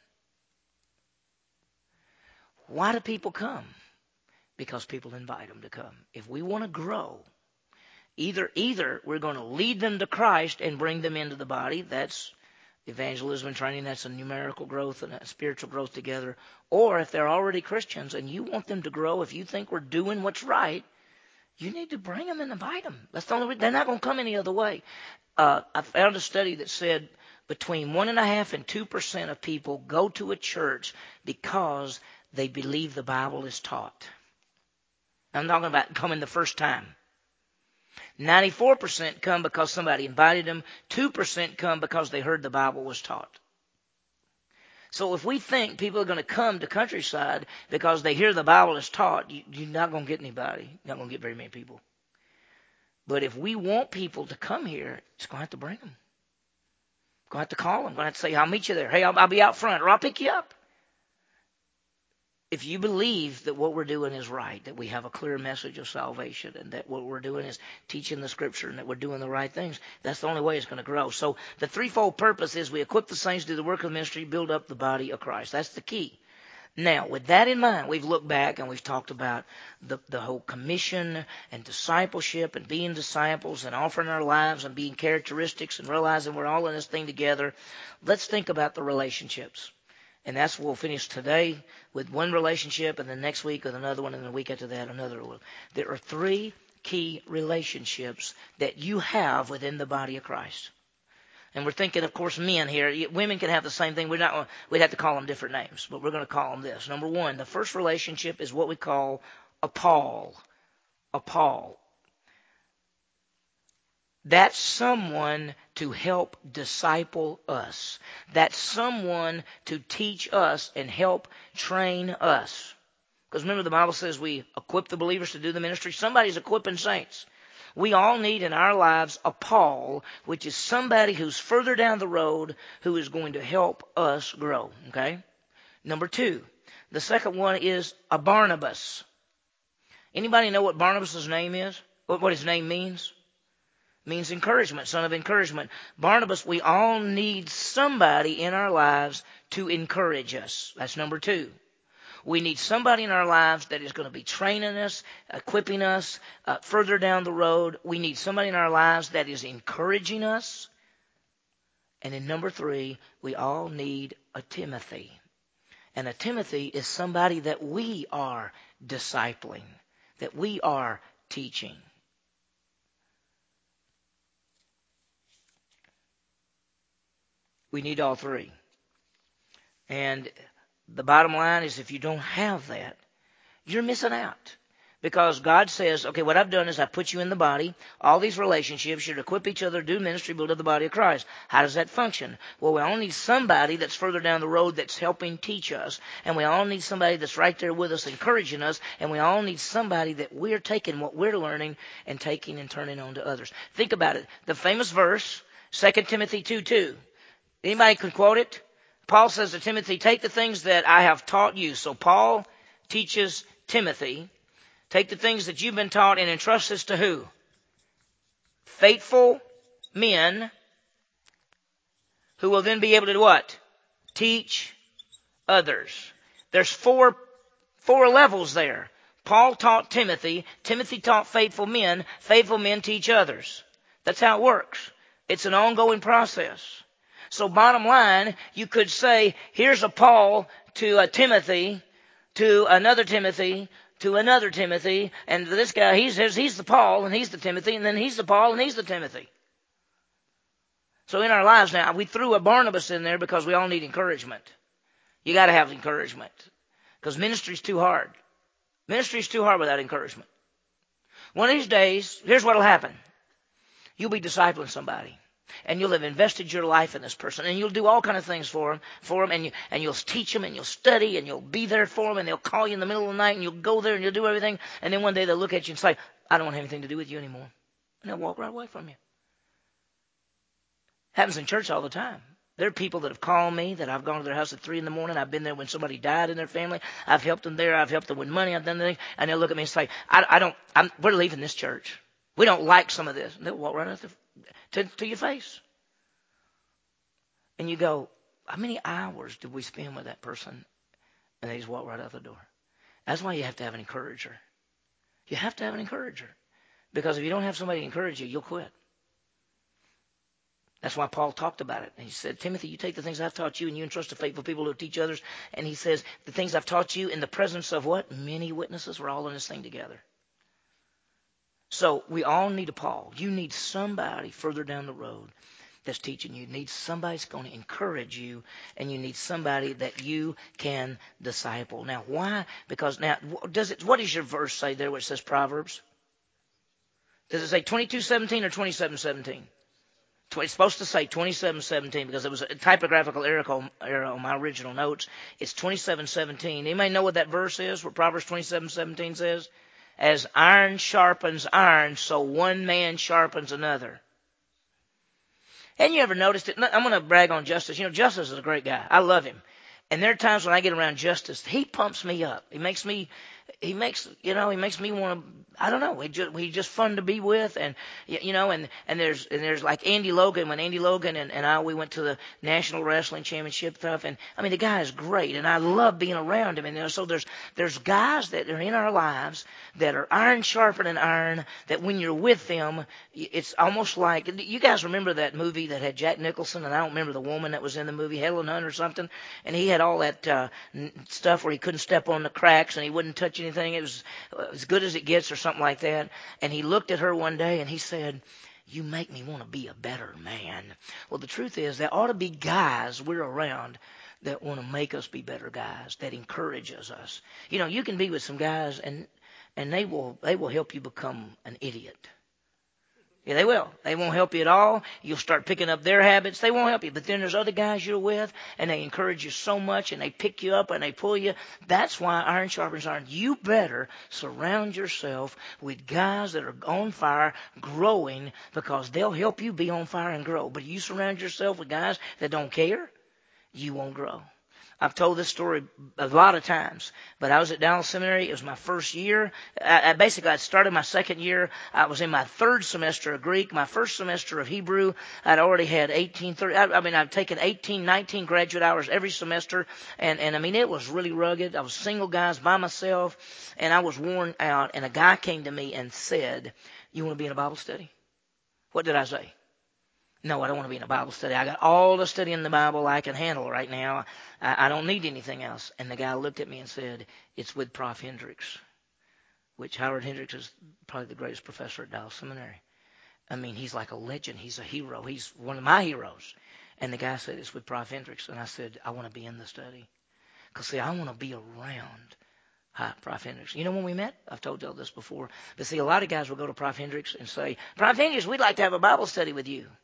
Why do people come? Because people invite them to come. If we want to grow, either we're going to lead them to Christ and bring them into the body. That's evangelism and training. That's a numerical growth and a spiritual growth together. Or if they're already Christians and you want them to grow, if you think we're doing what's right, you need to bring them and invite them. That's the only way. They're not going to come any other way. I found a study that said between 1.5% and 2% of people go to a church because they believe the Bible is taught. I'm talking about coming the first time. 94% come because somebody invited them. 2% come because they heard the Bible was taught. So if we think people are going to come to Countryside because they hear the Bible is taught, you're not going to get anybody. You're not going to get very many people. But if we want people to come here, it's going to have to bring them. Going to have to call them. Going to have to say, I'll meet you there. Hey, I'll be out front, or I'll pick you up. If you believe that what we're doing is right, that we have a clear message of salvation, and that what we're doing is teaching the Scripture, and that we're doing the right things, that's the only way it's going to grow. So the threefold purpose is we equip the saints to do the work of the ministry, build up the body of Christ. That's the key. Now, with that in mind, we've looked back and we've talked about the whole commission and discipleship and being disciples and offering our lives and being characteristics and realizing we're all in this thing together. Let's think about the relationships. And that's what we'll finish today with one relationship, and then next week with another one, and the week after that another one. There are 3 key relationships that you have within the body of Christ. And we're thinking, of course, men here. Women can have the same thing. We'd have to call them different names, but we're going to call them this. Number 1, the first relationship is what we call a Paul. A Paul. That's someone to help disciple us. That's someone to teach us and help train us. Because remember, the Bible says we equip the believers to do the ministry. Somebody's equipping saints. We all need in our lives a Paul, which is somebody who's further down the road who is going to help us grow. Okay? Number 2, the second one is a Barnabas. Anybody know what Barnabas' name is? What his name means? Means encouragement, son of encouragement. Barnabas, we all need somebody in our lives to encourage us. That's number 2. We need somebody in our lives that is going to be training us, equipping us further down the road. We need somebody in our lives that is encouraging us. And then number 3, we all need a Timothy. And a Timothy is somebody that we are discipling, that we are teaching. We need all 3. And the bottom line is if you don't have that, you're missing out. Because God says, okay, what I've done is I put you in the body. All these relationships should equip each other, do ministry, build up the body of Christ. How does that function? Well, we all need somebody that's further down the road that's helping teach us. And we all need somebody that's right there with us, encouraging us. And we all need somebody that we're taking what we're learning and taking and turning on to others. Think about it. The famous verse, 2 Timothy 2:2. Anybody can quote it? Paul says to Timothy, take the things that I have taught you. So Paul teaches Timothy, take the things that you've been taught and entrust this to who? Faithful men who will then be able to do what? Teach others. There's four levels there. Paul taught Timothy. Timothy taught faithful men. Faithful men teach others. That's how it works. It's an ongoing process. So bottom line, you could say, here's a Paul to a Timothy, to another Timothy, to another Timothy, and this guy, he's the Paul, and he's the Timothy, and then he's the Paul, and he's the Timothy. So in our lives now, we threw a Barnabas in there because we all need encouragement. You got to have encouragement. Because ministry's too hard. Ministry's too hard without encouragement. One of these days, here's what'll happen. You'll be discipling somebody. And you'll have invested your life in this person. And you'll do all kind of things for them. And you'll teach them and you'll study and you'll be there for them. And they'll call you in the middle of the night and you'll go there and you'll do everything. And then one day they'll look at you and say, I don't want anything to do with you anymore. And they'll walk right away from you. Happens in church all the time. There are people that have called me that I've gone to their house at 3 a.m. I've been there when somebody died in their family. I've helped them there. I've helped them with money. I've done things. And they'll look at me and say, we're leaving this church. We don't like some of this. And they'll walk right out to your face. And you go, how many hours did we spend with that person? And they just walk right out the door. That's why you have to have an encourager. You have to have an encourager. Because if you don't have somebody to encourage you, you'll quit. That's why Paul talked about it. He said, Timothy, you take the things I've taught you and you entrust to faithful people who teach others. And he says, the things I've taught you in the presence of what? Many witnesses. We're all in this thing together. So we all need a Paul. You need somebody further down the road that's teaching you. You need somebody that's going to encourage you, and you need somebody that you can disciple. Now, why? Because now, what does your verse say there where it says Proverbs? Does it say 22:17 or 27:17? It's supposed to say 27:17 because it was a typographical error on my original notes. It's 27:17. Anybody know what that verse is, what Proverbs 27:17 says? As iron sharpens iron, so one man sharpens another. Hadn't you ever noticed it? I'm going to brag on Justice. You know, Justice is a great guy. I love him. And there are times when I get around Justice, he pumps me up. He makes me want to, I don't know. He's just fun to be with. And, and there's like Andy Logan, when Andy Logan and we went to the National Wrestling Championship stuff. And I mean, the guy is great and I love being around him. And so there's guys that are in our lives that are iron sharpening iron, that when you're with them, it's almost like, you guys remember that movie that had Jack Nicholson, and I don't remember the woman that was in the movie, Helen Hunt or something. And he had all that stuff where he couldn't step on the cracks and he wouldn't touch anything. It was as good as it gets or something like that. And he looked at her one day and he said, you make me want to be a better man. Well, the truth is there ought to be guys we're around that want to make us be better guys, that encourages us. You know, you can be with some guys and they will help you become an idiot. Yeah, they will. They won't help you at all. You'll start picking up their habits. They won't help you. But then there's other guys you're with, and they encourage you so much, and they pick you up, and they pull you. That's why iron sharpens iron. You better surround yourself with guys that are on fire, growing, because they'll help you be on fire and grow. But you surround yourself with guys that don't care, you won't grow. I've told this story a lot of times, but I was at Dallas Seminary. It was my first year. I started my second year. I was in my third semester of Greek, my first semester of Hebrew. I'd already had I've taken 18, 19 graduate hours every semester. And I mean, it was really rugged. I was single guys by myself and I was worn out. And a guy came to me and said, you want to be in a Bible study? What did I say? No, I don't want to be in a Bible study. I got all the study in the Bible I can handle right now. I don't need anything else. And the guy looked at me and said, it's with Prof. Hendricks, which Howard Hendricks is probably the greatest professor at Dallas Seminary. I mean, he's like a legend. He's a hero. He's one of my heroes. And the guy said, it's with Prof. Hendricks. And I said, I want to be in the study. Because, see, I want to be around Prof. Hendricks. You know when we met? I've told y'all this before. But see, a lot of guys will go to Prof. Hendricks and say, Prof. Hendricks, we'd like to have a Bible study with you.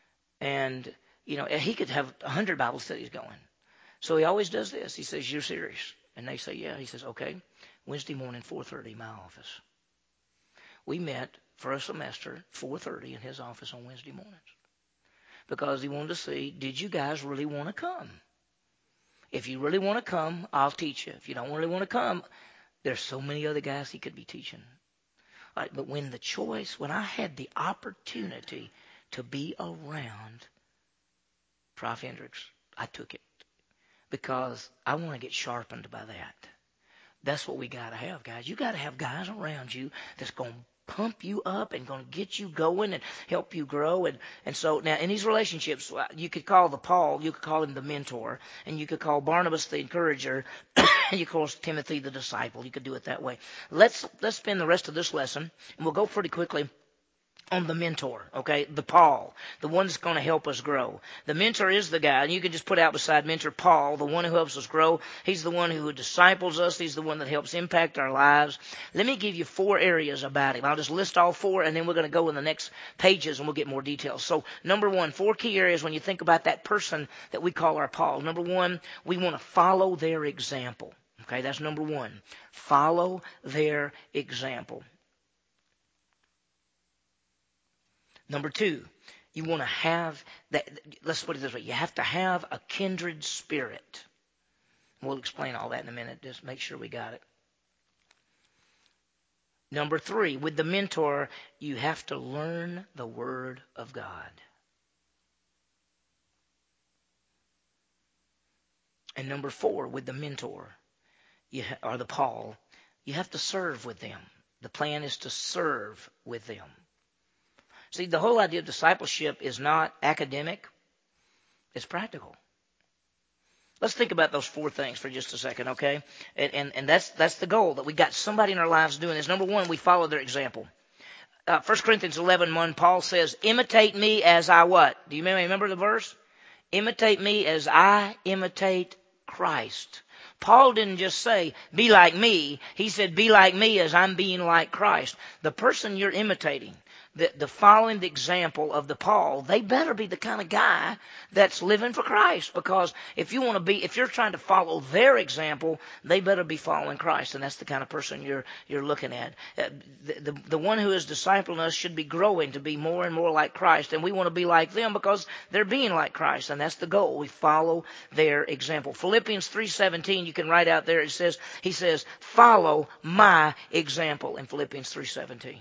And, he could have 100 Bible studies going. So he always does this. He says, you're serious? And they say, yeah. He says, okay, Wednesday morning, 4:30, my office. We met for a semester, 4:30 in his office on Wednesday mornings. Because he wanted to see, did you guys really want to come? If you really want to come, I'll teach you. If you don't really want to come, there's so many other guys he could be teaching. All right, but when I had the opportunity to be around Prof. Hendricks, I took it because I want to get sharpened by that. That's what we got to have, guys. You got to have guys around you that's going to pump you up and going to get you going and help you grow. And so now in these relationships, you could call you could call him the mentor, and you could call Barnabas the encourager, and you could call Timothy the disciple. You could do it that way. Let's spend the rest of this lesson, and we'll go pretty quickly on the mentor, okay? The Paul, the one that's going to help us grow. The mentor is the guy, and you can just put out beside mentor Paul, the one who helps us grow. He's the one who disciples us. He's the one that helps impact our lives. Let me give you 4 areas about him. I'll just list all 4, and then we're going to go in the next pages, and we'll get more details. So, number 1, 4 key areas when you think about that person that we call our Paul. Number 1, we want to follow their example. Okay, that's number 1. Follow their example. Number 2, you want to have that. Let's put it this way. You have to have a kindred spirit. We'll explain all that in a minute. Just make sure we got it. Number 3, with the mentor, you have to learn the Word of God. And number 4, with the mentor, or the Paul, you have to serve with them. The plan is to serve with them. See, the whole idea of discipleship is not academic. It's practical. Let's think about those 4 things for just a second, okay? And that's the goal, that we got somebody in our lives doing this. Number 1, we follow their example. 1 Corinthians 11:1, Paul says, imitate me as I what? Do you remember the verse? Imitate me as I imitate Christ. Paul didn't just say, be like me. He said, be like me as I'm being like Christ. The person you're imitating, the following the example of the Paul, they better be the kind of guy that's living for Christ. Because if you're trying to follow their example, they better be following Christ. And that's the kind of person you're looking at. The one who is discipling us should be growing to be more and more like Christ. And we want to be like them because they're being like Christ. And that's the goal. We follow their example. Philippians 3:17, you can write out there. He says, follow my example in Philippians 3:17.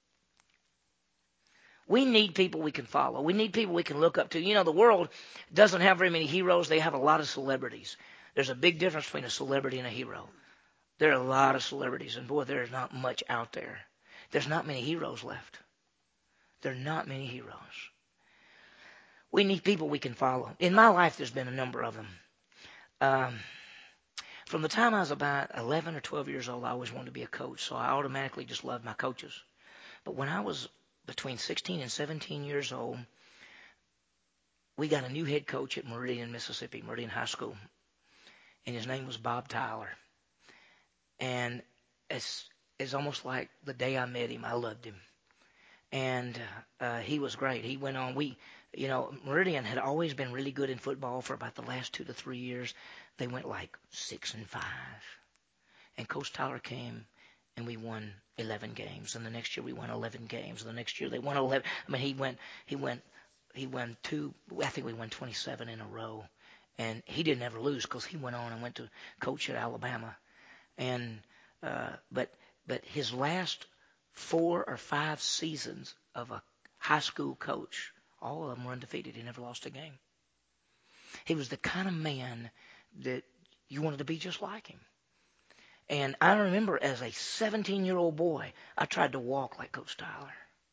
We need people we can follow. We need people we can look up to. You know, the world doesn't have very many heroes. They have a lot of celebrities. There's a big difference between a celebrity and a hero. There are a lot of celebrities, and boy, there's not much out there. There's not many heroes left. There are not many heroes. We need people we can follow. In my life, there's been a number of them. From the time I was about 11 or 12 years old, I always wanted to be a coach, so I automatically just loved my coaches. But when I was between 16 and 17 years old, we got a new head coach at Meridian, Mississippi, Meridian High School. And his name was Bob Tyler. And it's almost like the day I met him, I loved him. And he was great. He went on. Meridian had always been really good in football for about the last 2 to 3 years. They went like 6-5. And Coach Tyler came, and we won 11 games. And the next year we won 11 games. And the next year they won 11. I mean, he won 2. I think we won 27 in a row. And he didn't ever lose because he went on and went to coach at Alabama. And but his last 4 or 5 seasons of a high school coach, all of them were undefeated. He never lost a game. He was the kind of man that you wanted to be just like him. And I remember as a 17-year-old boy, I tried to walk like Coach Tyler.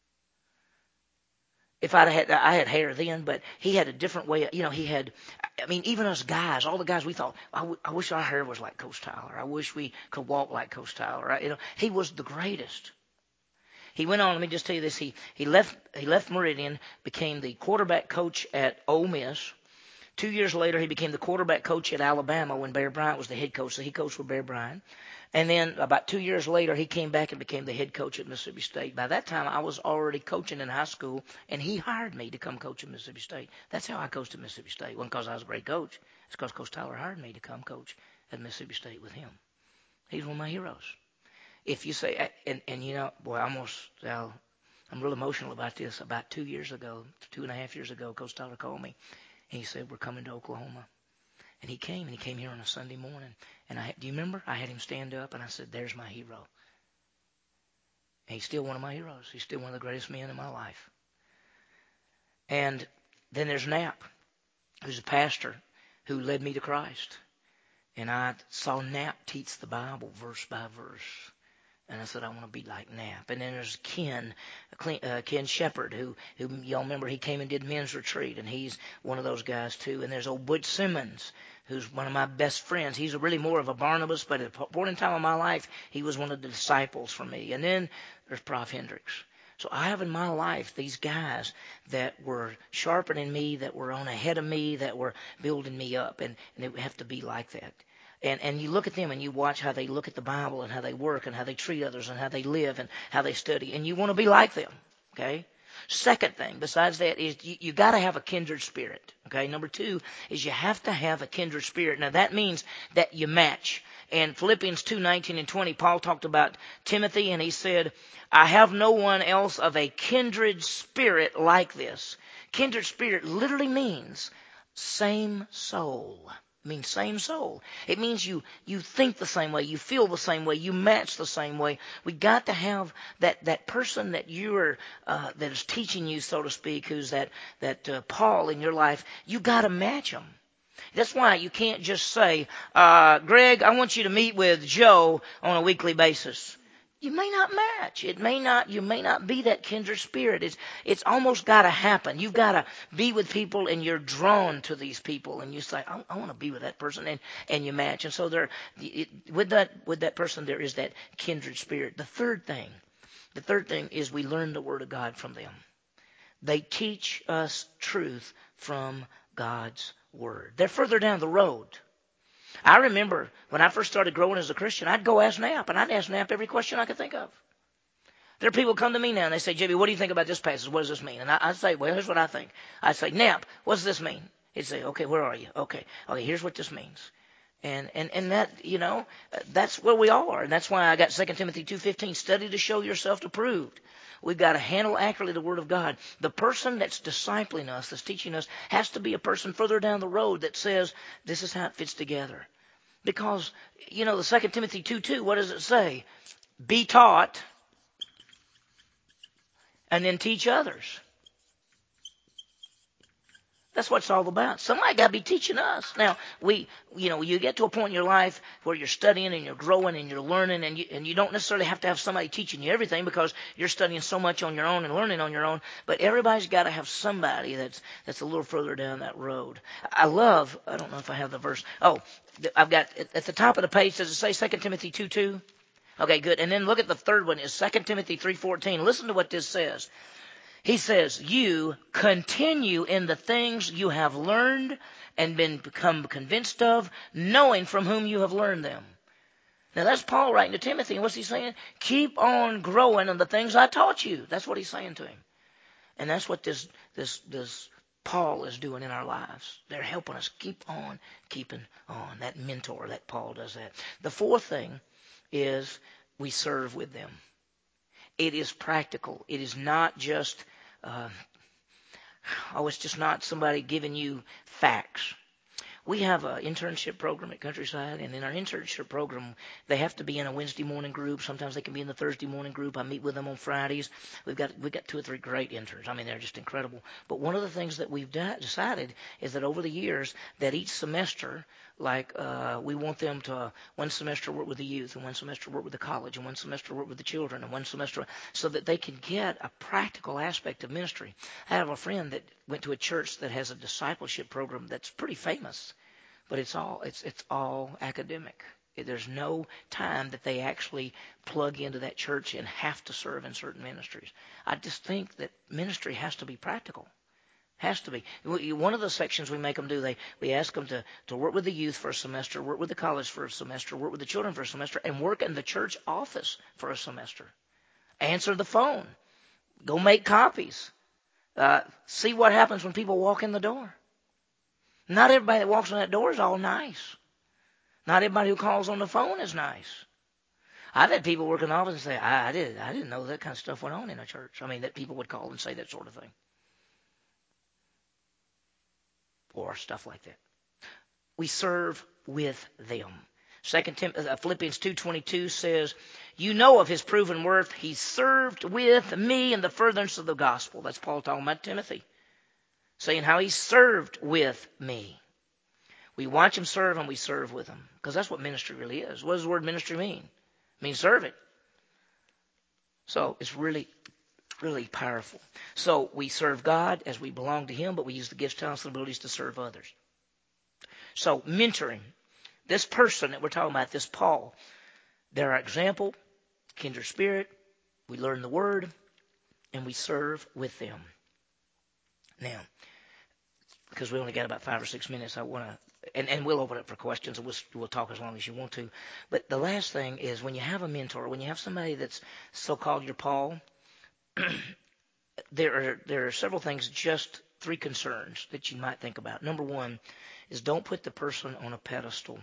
I had hair then, but he had a different way. Even us guys, all the guys, we thought, I wish our hair was like Coach Tyler. I wish we could walk like Coach Tyler. He was the greatest. He went on, let me just tell you this, he left Meridian, became the quarterback coach at Ole Miss. 2 years later, he became the quarterback coach at Alabama when Bear Bryant was the head coach. So he coached with Bear Bryant. And then about 2 years later, he came back and became the head coach at Mississippi State. By that time, I was already coaching in high school, and he hired me to come coach at Mississippi State. That's how I coached at Mississippi State. It wasn't because I was a great coach. It's because Coach Tyler hired me to come coach at Mississippi State with him. He's one of my heroes. If you say, I'm real emotional about this. About 2 years ago, 2.5 years ago, Coach Tyler called me, and he said, we're coming to Oklahoma. And he came here on a Sunday morning. And do you remember? I had him stand up, and I said, there's my hero. And he's still one of my heroes. He's still one of the greatest men in my life. And then there's Knapp, who's a pastor who led me to Christ. And I saw Knapp teach the Bible verse by verse. And I said, I want to be like Knapp. And then there's Ken Shepard, who y'all remember, he came and did men's retreat, and he's one of those guys too. And there's old Butch Simmons, who's one of my best friends. He's really more of a Barnabas, but at a point in time in my life, he was one of the disciples for me. And then there's Prof. Hendricks. So I have in my life these guys that were sharpening me, that were on ahead of me, that were building me up, and it would have to be like that. And you look at them and you watch how they look at the Bible and how they work and how they treat others and how they live and how they study, and you want to be like them, okay? Second thing, besides that, is you got to have a kindred spirit. Okay, number 2 is you have to have a kindred spirit. Now that means that you match. In Philippians 2:19 and 20, Paul talked about Timothy, and he said, "I have no one else of a kindred spirit like this." Kindred spirit literally means same soul. It means same soul. It means you think the same way, you feel the same way, you match the same way. We got to have that person that you are that is teaching you, so to speak, who's that Paul in your life. You got to match them. That's why you can't just say, Greg, I want you to meet with Joe on a weekly basis. You may not match. You may not be that kindred spirit. It's almost got to happen. You've got to be with people and you're drawn to these people and you say, I want to be with that person, and you match. And so with that person, there is that kindred spirit. The third thing is we learn the Word of God from them. They teach us truth from God's Word. They're further down the road. I remember when I first started growing as a Christian, I'd go ask Knapp, and I'd ask Knapp every question I could think of. There are people who come to me now, and they say, JB, what do you think about this passage? What does this mean? And I'd say, well, here's what I think. I'd say, Knapp, what does this mean? He'd say, okay, where are you? Okay, here's what this means. And that, that's where we are. And that's why I got 2 Timothy 2:15, study to show yourself approved. We've got to handle accurately the Word of God. The person that's discipling us, that's teaching us, has to be a person further down the road that says, this is how it fits together. Because, the 2 Timothy 2:2, what does it say? Be taught and then teach others. That's what it's all about. Somebody got to be teaching us. Now, you get to a point in your life where you're studying and you're growing and you're learning, and you don't necessarily have to have somebody teaching you everything because you're studying so much on your own and learning on your own. But everybody's got to have somebody that's a little further down that road. I don't know if I have the verse. Oh, I've got at the top of the page, does it say 2 Timothy 2:2? Okay, good. And then look at the third one, is 2 Timothy 3:14. Listen to what this says. He says, you continue in the things you have learned and become convinced of, knowing from whom you have learned them. Now that's Paul writing to Timothy. And what's he saying? Keep on growing in the things I taught you. That's what he's saying to him. And that's what this Paul is doing in our lives. They're helping us keep on keeping on. That mentor, that Paul does that. The fourth thing is we serve with them. It is practical. It is not just it's just not somebody giving you facts. We have an internship program at Countryside, and in our internship program, they have to be in a Wednesday morning group. Sometimes they can be in the Thursday morning group. I meet with them on Fridays. We've got 2 or 3 great interns. I mean, they're just incredible. But one of the things that we've decided is that over the years, that each semester, we want them to one semester work with the youth, and one semester work with the college, and one semester work with the children, and one semester so that they can get a practical aspect of ministry. I have a friend that went to a church that has a discipleship program that's pretty famous. But it's all academic. There's no time that they actually plug into that church and have to serve in certain ministries. I just think that ministry has to be practical. Has to be. One of the sections we make them do, we ask them to work with the youth for a semester, work with the college for a semester, work with the children for a semester, and work in the church office for a semester. Answer the phone. Go make copies. See what happens when people walk in the door. Not everybody that walks in that door is all nice. Not everybody who calls on the phone is nice. I've had people work in the office and say, I didn't know that kind of stuff went on in a church. I mean, that people would call and say that sort of thing. Or stuff like that. We serve with them. Philippians 2:22 says, you know of his proven worth. He served with me in the furtherance of the gospel. That's Paul talking about Timothy. Saying how he served with me. We watch him serve and we serve with him. Because that's what ministry really is. What does the word ministry mean? It means serving. So it's really, really powerful. So we serve God as we belong to him, but we use the gifts, talents, and abilities to serve others. So mentoring. This person that we're talking about, this Paul, they're our example, kindred spirit. We learn the word. and we serve with them. Now, because we only got about 5 or 6 minutes, I want to, and we'll open it for questions, and we'll talk as long as you want to. But the last thing is, when you have a mentor, when you have somebody that's so-called your Paul, there are several things, just 3 concerns that you might think about. Number 1 is, don't put the person on a pedestal,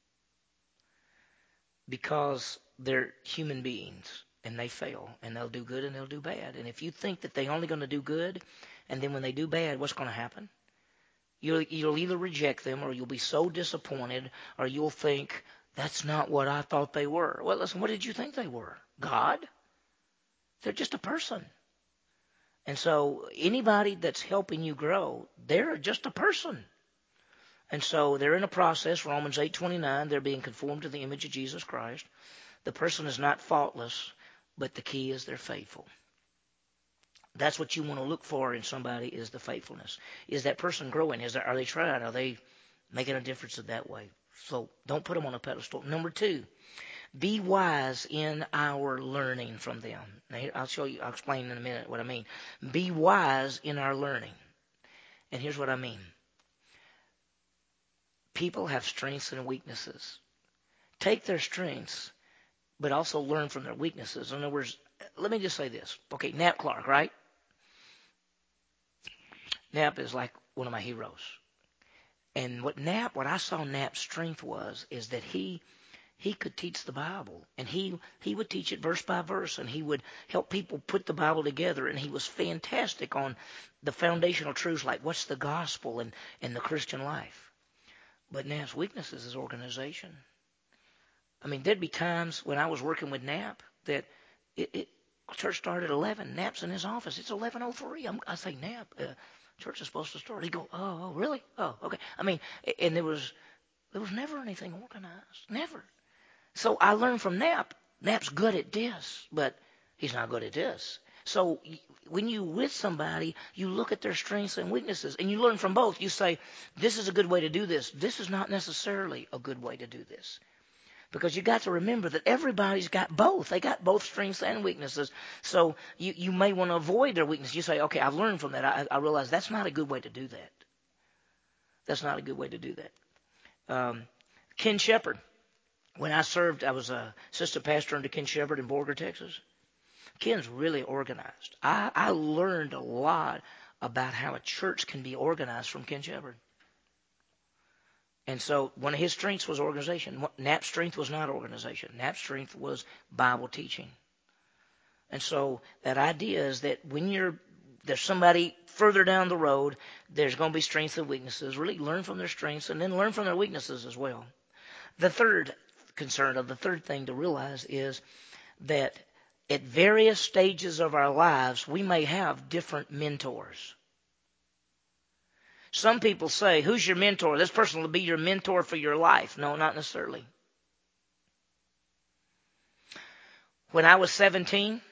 because they're human beings and they fail, and they'll do good and they'll do bad. And if you think that they're only going to do good, and then when they do bad, what's going to happen? You'll either reject them, or you'll be so disappointed, or you'll think, that's not what I thought they were. Well, listen, what did you think they were? God? They're just a person. And so anybody that's helping you grow, they're just a person. And so they're in a process, Romans 8:29, they're being conformed to the image of Jesus Christ. The person is not faultless, but the key is they're faithful. That's what you want to look for in somebody, is the faithfulness. Is that person growing? Are they trying? Are they making a difference in that way? So don't put them on a pedestal. Number 2, be wise in our learning from them. Now, I'll explain in a minute what I mean. Be wise in our learning. And here's what I mean. People have strengths and weaknesses. Take their strengths, but also learn from their weaknesses. In other words, let me just say this. Okay, Knapp Clark, right? Knapp is like one of my heroes. And what I saw Knapp's strength is that he could teach the Bible, and he would teach it verse by verse, and he would help people put the Bible together, and he was fantastic on the foundational truths like what's the gospel and the Christian life. But Knapp's weakness is his organization. I mean, there'd be times when I was working with Knapp that church started at 11. Knapp's in his office. It's 11:03. I say, Knapp, church is supposed to start. He'd go, oh, really? Oh, okay. I mean, and there was never anything organized. Never. So I learned from Knapp. Knapp's good at this, but he's not good at this. So when you with somebody, you look at their strengths and weaknesses, and you learn from both. You say, this is a good way to do this. This is not necessarily a good way to do this. Because you got to remember that everybody's got both. They got both strengths and weaknesses. So you may want to avoid their weakness. You say, okay, I've learned from that. I realize that's not a good way to do that. That's not a good way to do that. Ken Shepherd. When I served, I was a assistant pastor under Ken Shepherd in Borger, Texas. Ken's really organized. I learned a lot about how a church can be organized from Ken Shepherd. And so one of his strengths was organization. Knapp's strength was not organization. Knapp's strength was Bible teaching. And so that idea is that when there's somebody further down the road, there's going to be strengths and weaknesses. Really learn from their strengths and then learn from their weaknesses as well. The third thing to realize is that at various stages of our lives, we may have different mentors. Some people say, who's your mentor? This person will be your mentor for your life. No, not necessarily. When I was 16,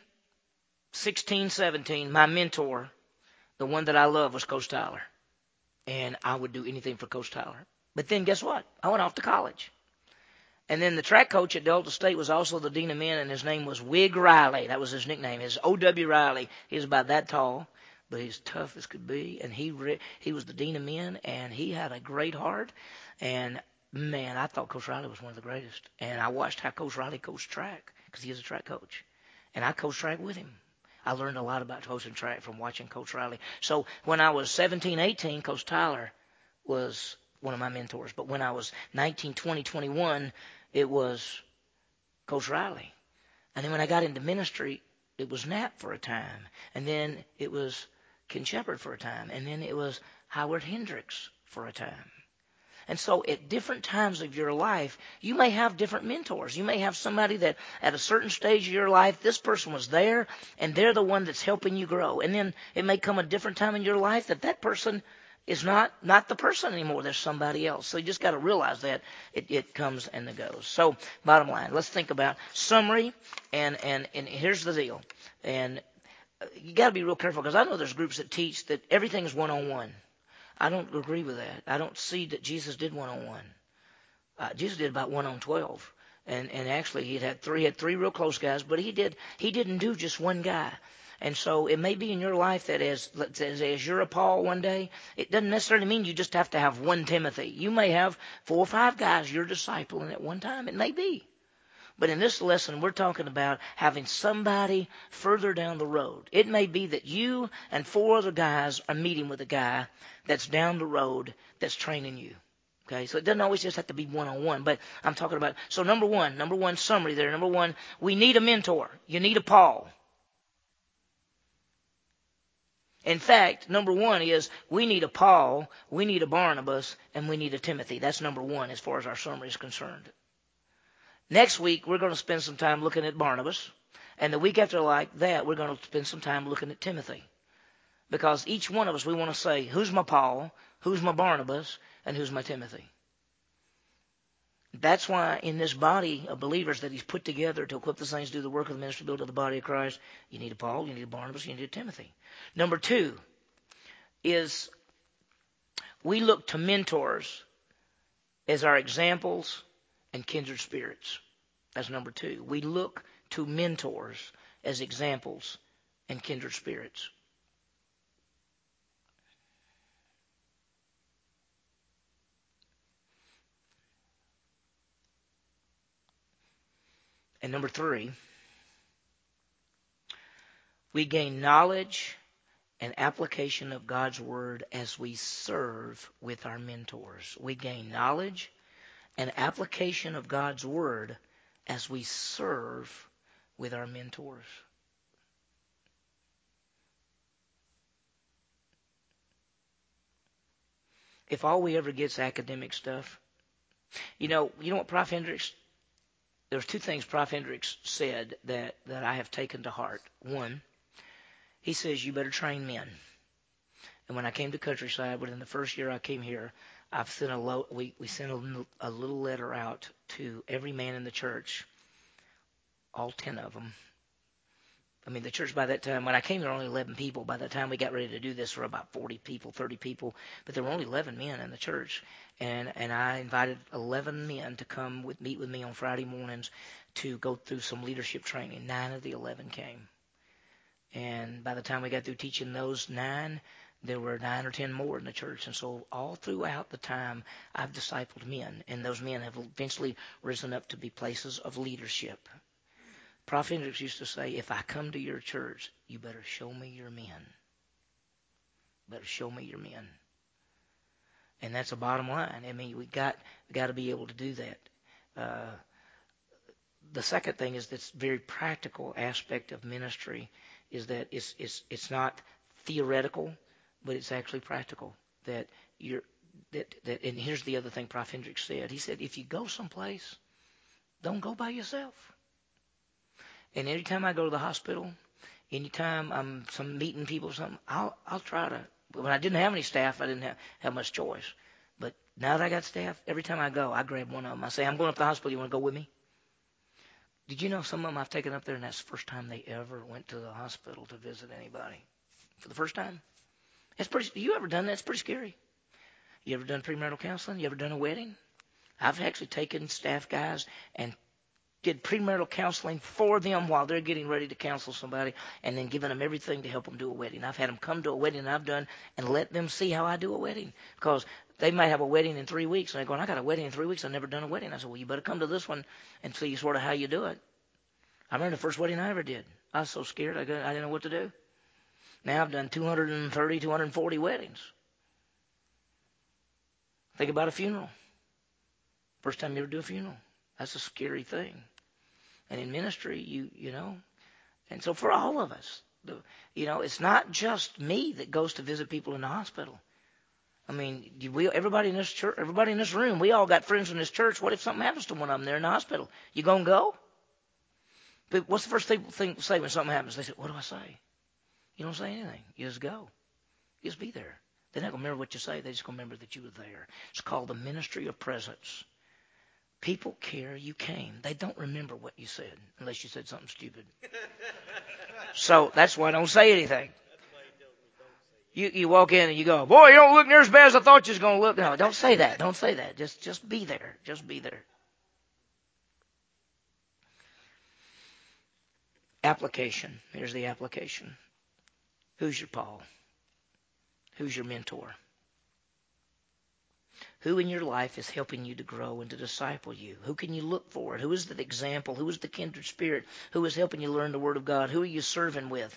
17, my mentor, the one that I love, was Coach Tyler. And I would do anything for Coach Tyler. But then guess what? I went off to college. And then the track coach at Delta State was also the dean of men, and his name was Wig Riley. That was his nickname. His O.W. Riley. He was about that tall, but he's tough as could be. And he was the dean of men, and he had a great heart. And, man, I thought Coach Riley was one of the greatest. And I watched how Coach Riley coached track, because he was a track coach. And I coached track with him. I learned a lot about coaching track from watching Coach Riley. So when I was 17, 18, Coach Tyler was one of my mentors. But when I was 19, 20, 21, it was Coach Riley. And then when I got into ministry, it was Knapp for a time. And then it was Ken Shepherd for a time. And then it was Howard Hendricks for a time. And so at different times of your life, you may have different mentors. You may have somebody that at a certain stage of your life, this person was there, and they're the one that's helping you grow. And then it may come a different time in your life that person is not the person anymore. There's somebody else. So you just got to realize that it comes and it goes. So bottom line, let's think about summary. And here's the deal. And you got to be real careful, because I know there's groups that teach that everything is one-on-one. I don't agree with that. I don't see that Jesus did one-on-one. Jesus did about 1-on-12. And actually he had three real close guys, but he didn't do just one guy. And so it may be in your life that as you're a Paul one day, it doesn't necessarily mean you just have to have one Timothy. You may have 4 or 5 guys you're discipling at one time. It may be. But in this lesson, we're talking about having somebody further down the road. It may be that you and 4 other guys are meeting with a guy that's down the road that's training you. Okay, so it doesn't always just have to be one-on-one, but I'm talking about, so number one summary there. Number 1, we need a mentor. You need a Paul. In fact, number 1 is we need a Paul, we need a Barnabas, and we need a Timothy. That's number 1 as far as our summary is concerned. Next week, we're going to spend some time looking at Barnabas. And the week after like that, we're going to spend some time looking at Timothy. Because each one of us, we want to say, who's my Paul, who's my Barnabas, and who's my Timothy. That's why in this body of believers that he's put together to equip the saints to do the work of the ministry, build of the body of Christ, you need a Paul, you need a Barnabas, you need a Timothy. Number 2 is we look to mentors as our examples and kindred spirits. That's number 2. We look to mentors as examples and kindred spirits. And number 3, we gain knowledge and application of God's Word as we serve with our mentors. We gain knowledge and application of God's Word as we serve with our mentors. If all we ever get is academic stuff, you know what Prof. Hendricks, there's 2 things Prof. Hendricks said that I have taken to heart. 1, he says you better train men. And when I came to Countryside, within the first year I came here, I've sent we sent a little letter out to every man in the church, all 10 of them. I mean, the church by that time, when I came there, were only 11 people. By the time we got ready to do this, there were about 40 people, 30 people. But there were only 11 men in the church. And I invited 11 men to come meet with me on Friday mornings to go through some leadership training. 9 of the 11 came. And by the time we got through teaching those 9, there were 9 or 10 more in the church. And so all throughout the time, I've discipled men. And those men have eventually risen up to be places of leadership. Prof. Hendricks used to say, if I come to your church, you better show me your men. Better show me your men. And that's the bottom line. I mean, we got to be able to do that. The second thing is this very practical aspect of ministry is that it's not theoretical, but it's actually practical. And here's the other thing Prof. Hendricks said. He said, if you go someplace, don't go by yourself. And anytime I go to the hospital, anytime I'm meeting people or something, I'll try to. When I didn't have any staff, I didn't have much choice. But now that I got staff, every time I go, I grab one of them. I say, I'm going up to the hospital. You want to go with me? Did you know some of them I've taken up there, and that's the first time they ever went to the hospital to visit anybody? For the first time? You ever done that? It's pretty scary. You ever done premarital counseling? You ever done a wedding? I've actually taken staff guys and did premarital counseling for them while they're getting ready to counsel somebody, and then giving them everything to help them do a wedding. I've had them come to a wedding I've done and let them see how I do a wedding, because they might have a wedding in 3 weeks, and they're going, I got a wedding in 3 weeks. I've never done a wedding. I said, well, you better come to this one and see sort of how you do it. I remember the first wedding I ever did. I was so scared I didn't know what to do. Now I've done 230, 240 weddings. Think about a funeral. First time you ever do a funeral. That's a scary thing. And in ministry, you know, and so for all of us, it's not just me that goes to visit people in the hospital. I mean, everybody in this church, everybody in this room, we all got friends in this church. What if something happens to one of them there in the hospital? You gonna go? But what's the first thing people say when something happens? They say, what do I say? You don't say anything. You just go. You just be there. They're not gonna remember what you say. They're just gonna remember that you were there. It's called the ministry of presence. People care you came. They don't remember what you said unless you said something stupid. So that's why I don't say anything. You walk in and you go, boy, you don't look near as bad as I thought you was going to look. No, don't say that. Don't say that. Just be there. Just be there. Application. Here's the application. Who's your Paul? Who's your mentor? Who in your life is helping you to grow and to disciple you? Who can you look for? Who is the example? Who is the kindred spirit? Who is helping you learn the Word of God? Who are you serving with?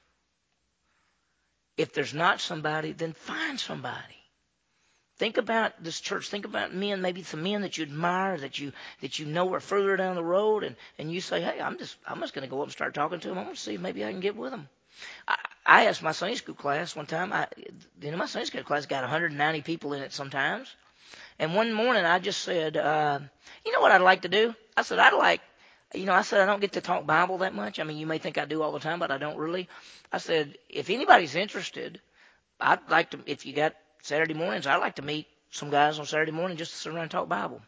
If there's not somebody, then find somebody. Think about this church. Think about men, maybe some men that you admire, that you know are further down the road, and you say, hey, I'm just going to go up and start talking to them. I'm going to see if maybe I can get with them. I asked my Sunday school class one time. My Sunday school class got 190 people in it sometimes. And one morning I just said, you know what I'd like to do? I said, I don't get to talk Bible that much. I mean, you may think I do all the time, but I don't really. I said, if anybody's interested, I'd like to, if you got Saturday mornings, I'd like to meet some guys on Saturday morning just to sit around and talk Bible.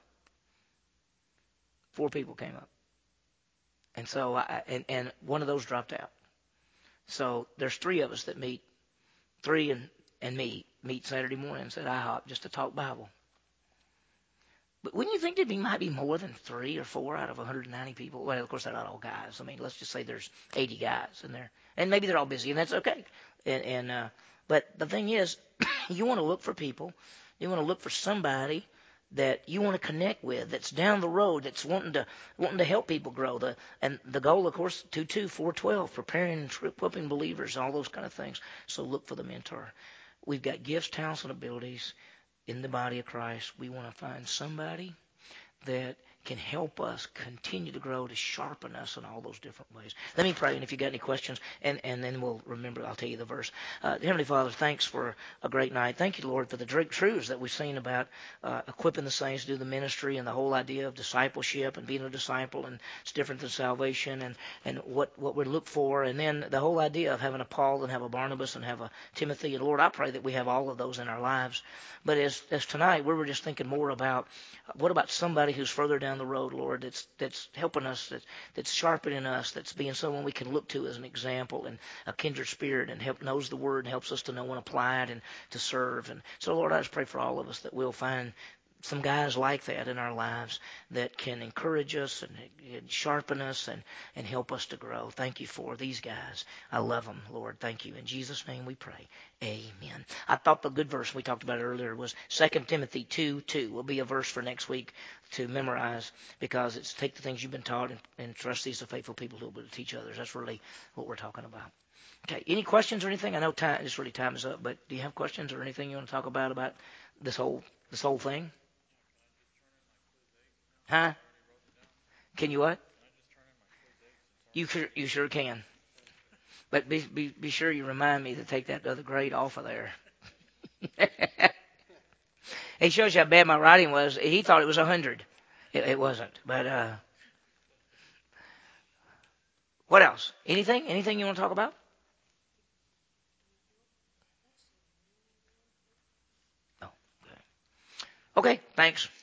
4 people came up. And so, and one of those dropped out. So there's 3 of us that meet, 3 and me meet Saturday mornings at IHOP just to talk Bible. But wouldn't you think there might be more than 3 or 4 out of 190 people? Well, of course, they're not all guys. I mean, let's just say there's 80 guys in there. And maybe they're all busy, and that's okay. But the thing is, you want to look for people. You want to look for somebody that you want to connect with, that's down the road, that's wanting to help people grow. And the goal, of course, 2:2, 4:12, preparing and equipping believers, all those kind of things. So look for the mentor. We've got gifts, talents, and abilities in the body of Christ. We want to find somebody that can help us continue to grow, to sharpen us in all those different ways. Let me pray, and if you got any questions, and then we'll remember, I'll tell you the verse. Heavenly Father, thanks for a great night. Thank you, Lord, for the truths that we've seen about equipping the saints to do the ministry and the whole idea of discipleship and being a disciple, and it's different than salvation, and what we look for, and then the whole idea of having a Paul and have a Barnabas and have a Timothy. And Lord, I pray that we have all of those in our lives. But as tonight, we were just thinking more about what about somebody who's further down the road, Lord, that's helping us, that's sharpening us, that's being someone we can look to as an example, and a kindred spirit, and knows the Word and helps us to know and apply it and to serve. And so, Lord, I just pray for all of us that we'll find some guys like that in our lives that can encourage us and sharpen us and help us to grow. Thank you for these guys. I love them, Lord. Thank you. In Jesus' name we pray. Amen. I thought the good verse we talked about earlier was 2 Timothy 2:2 will be a verse for next week to memorize, because it's take the things you've been taught and trust these are faithful people who will be able to teach others. That's really what we're talking about. Okay, any questions or anything? I know time is up, but do you have questions or anything you want to talk about this whole thing? Huh? Can you what? You sure can. But be sure you remind me to take that other grade off of there. It shows you how bad my writing was. He thought it was 100. It wasn't. But what else? Anything? Anything you want to talk about? Oh, okay. Okay, thanks.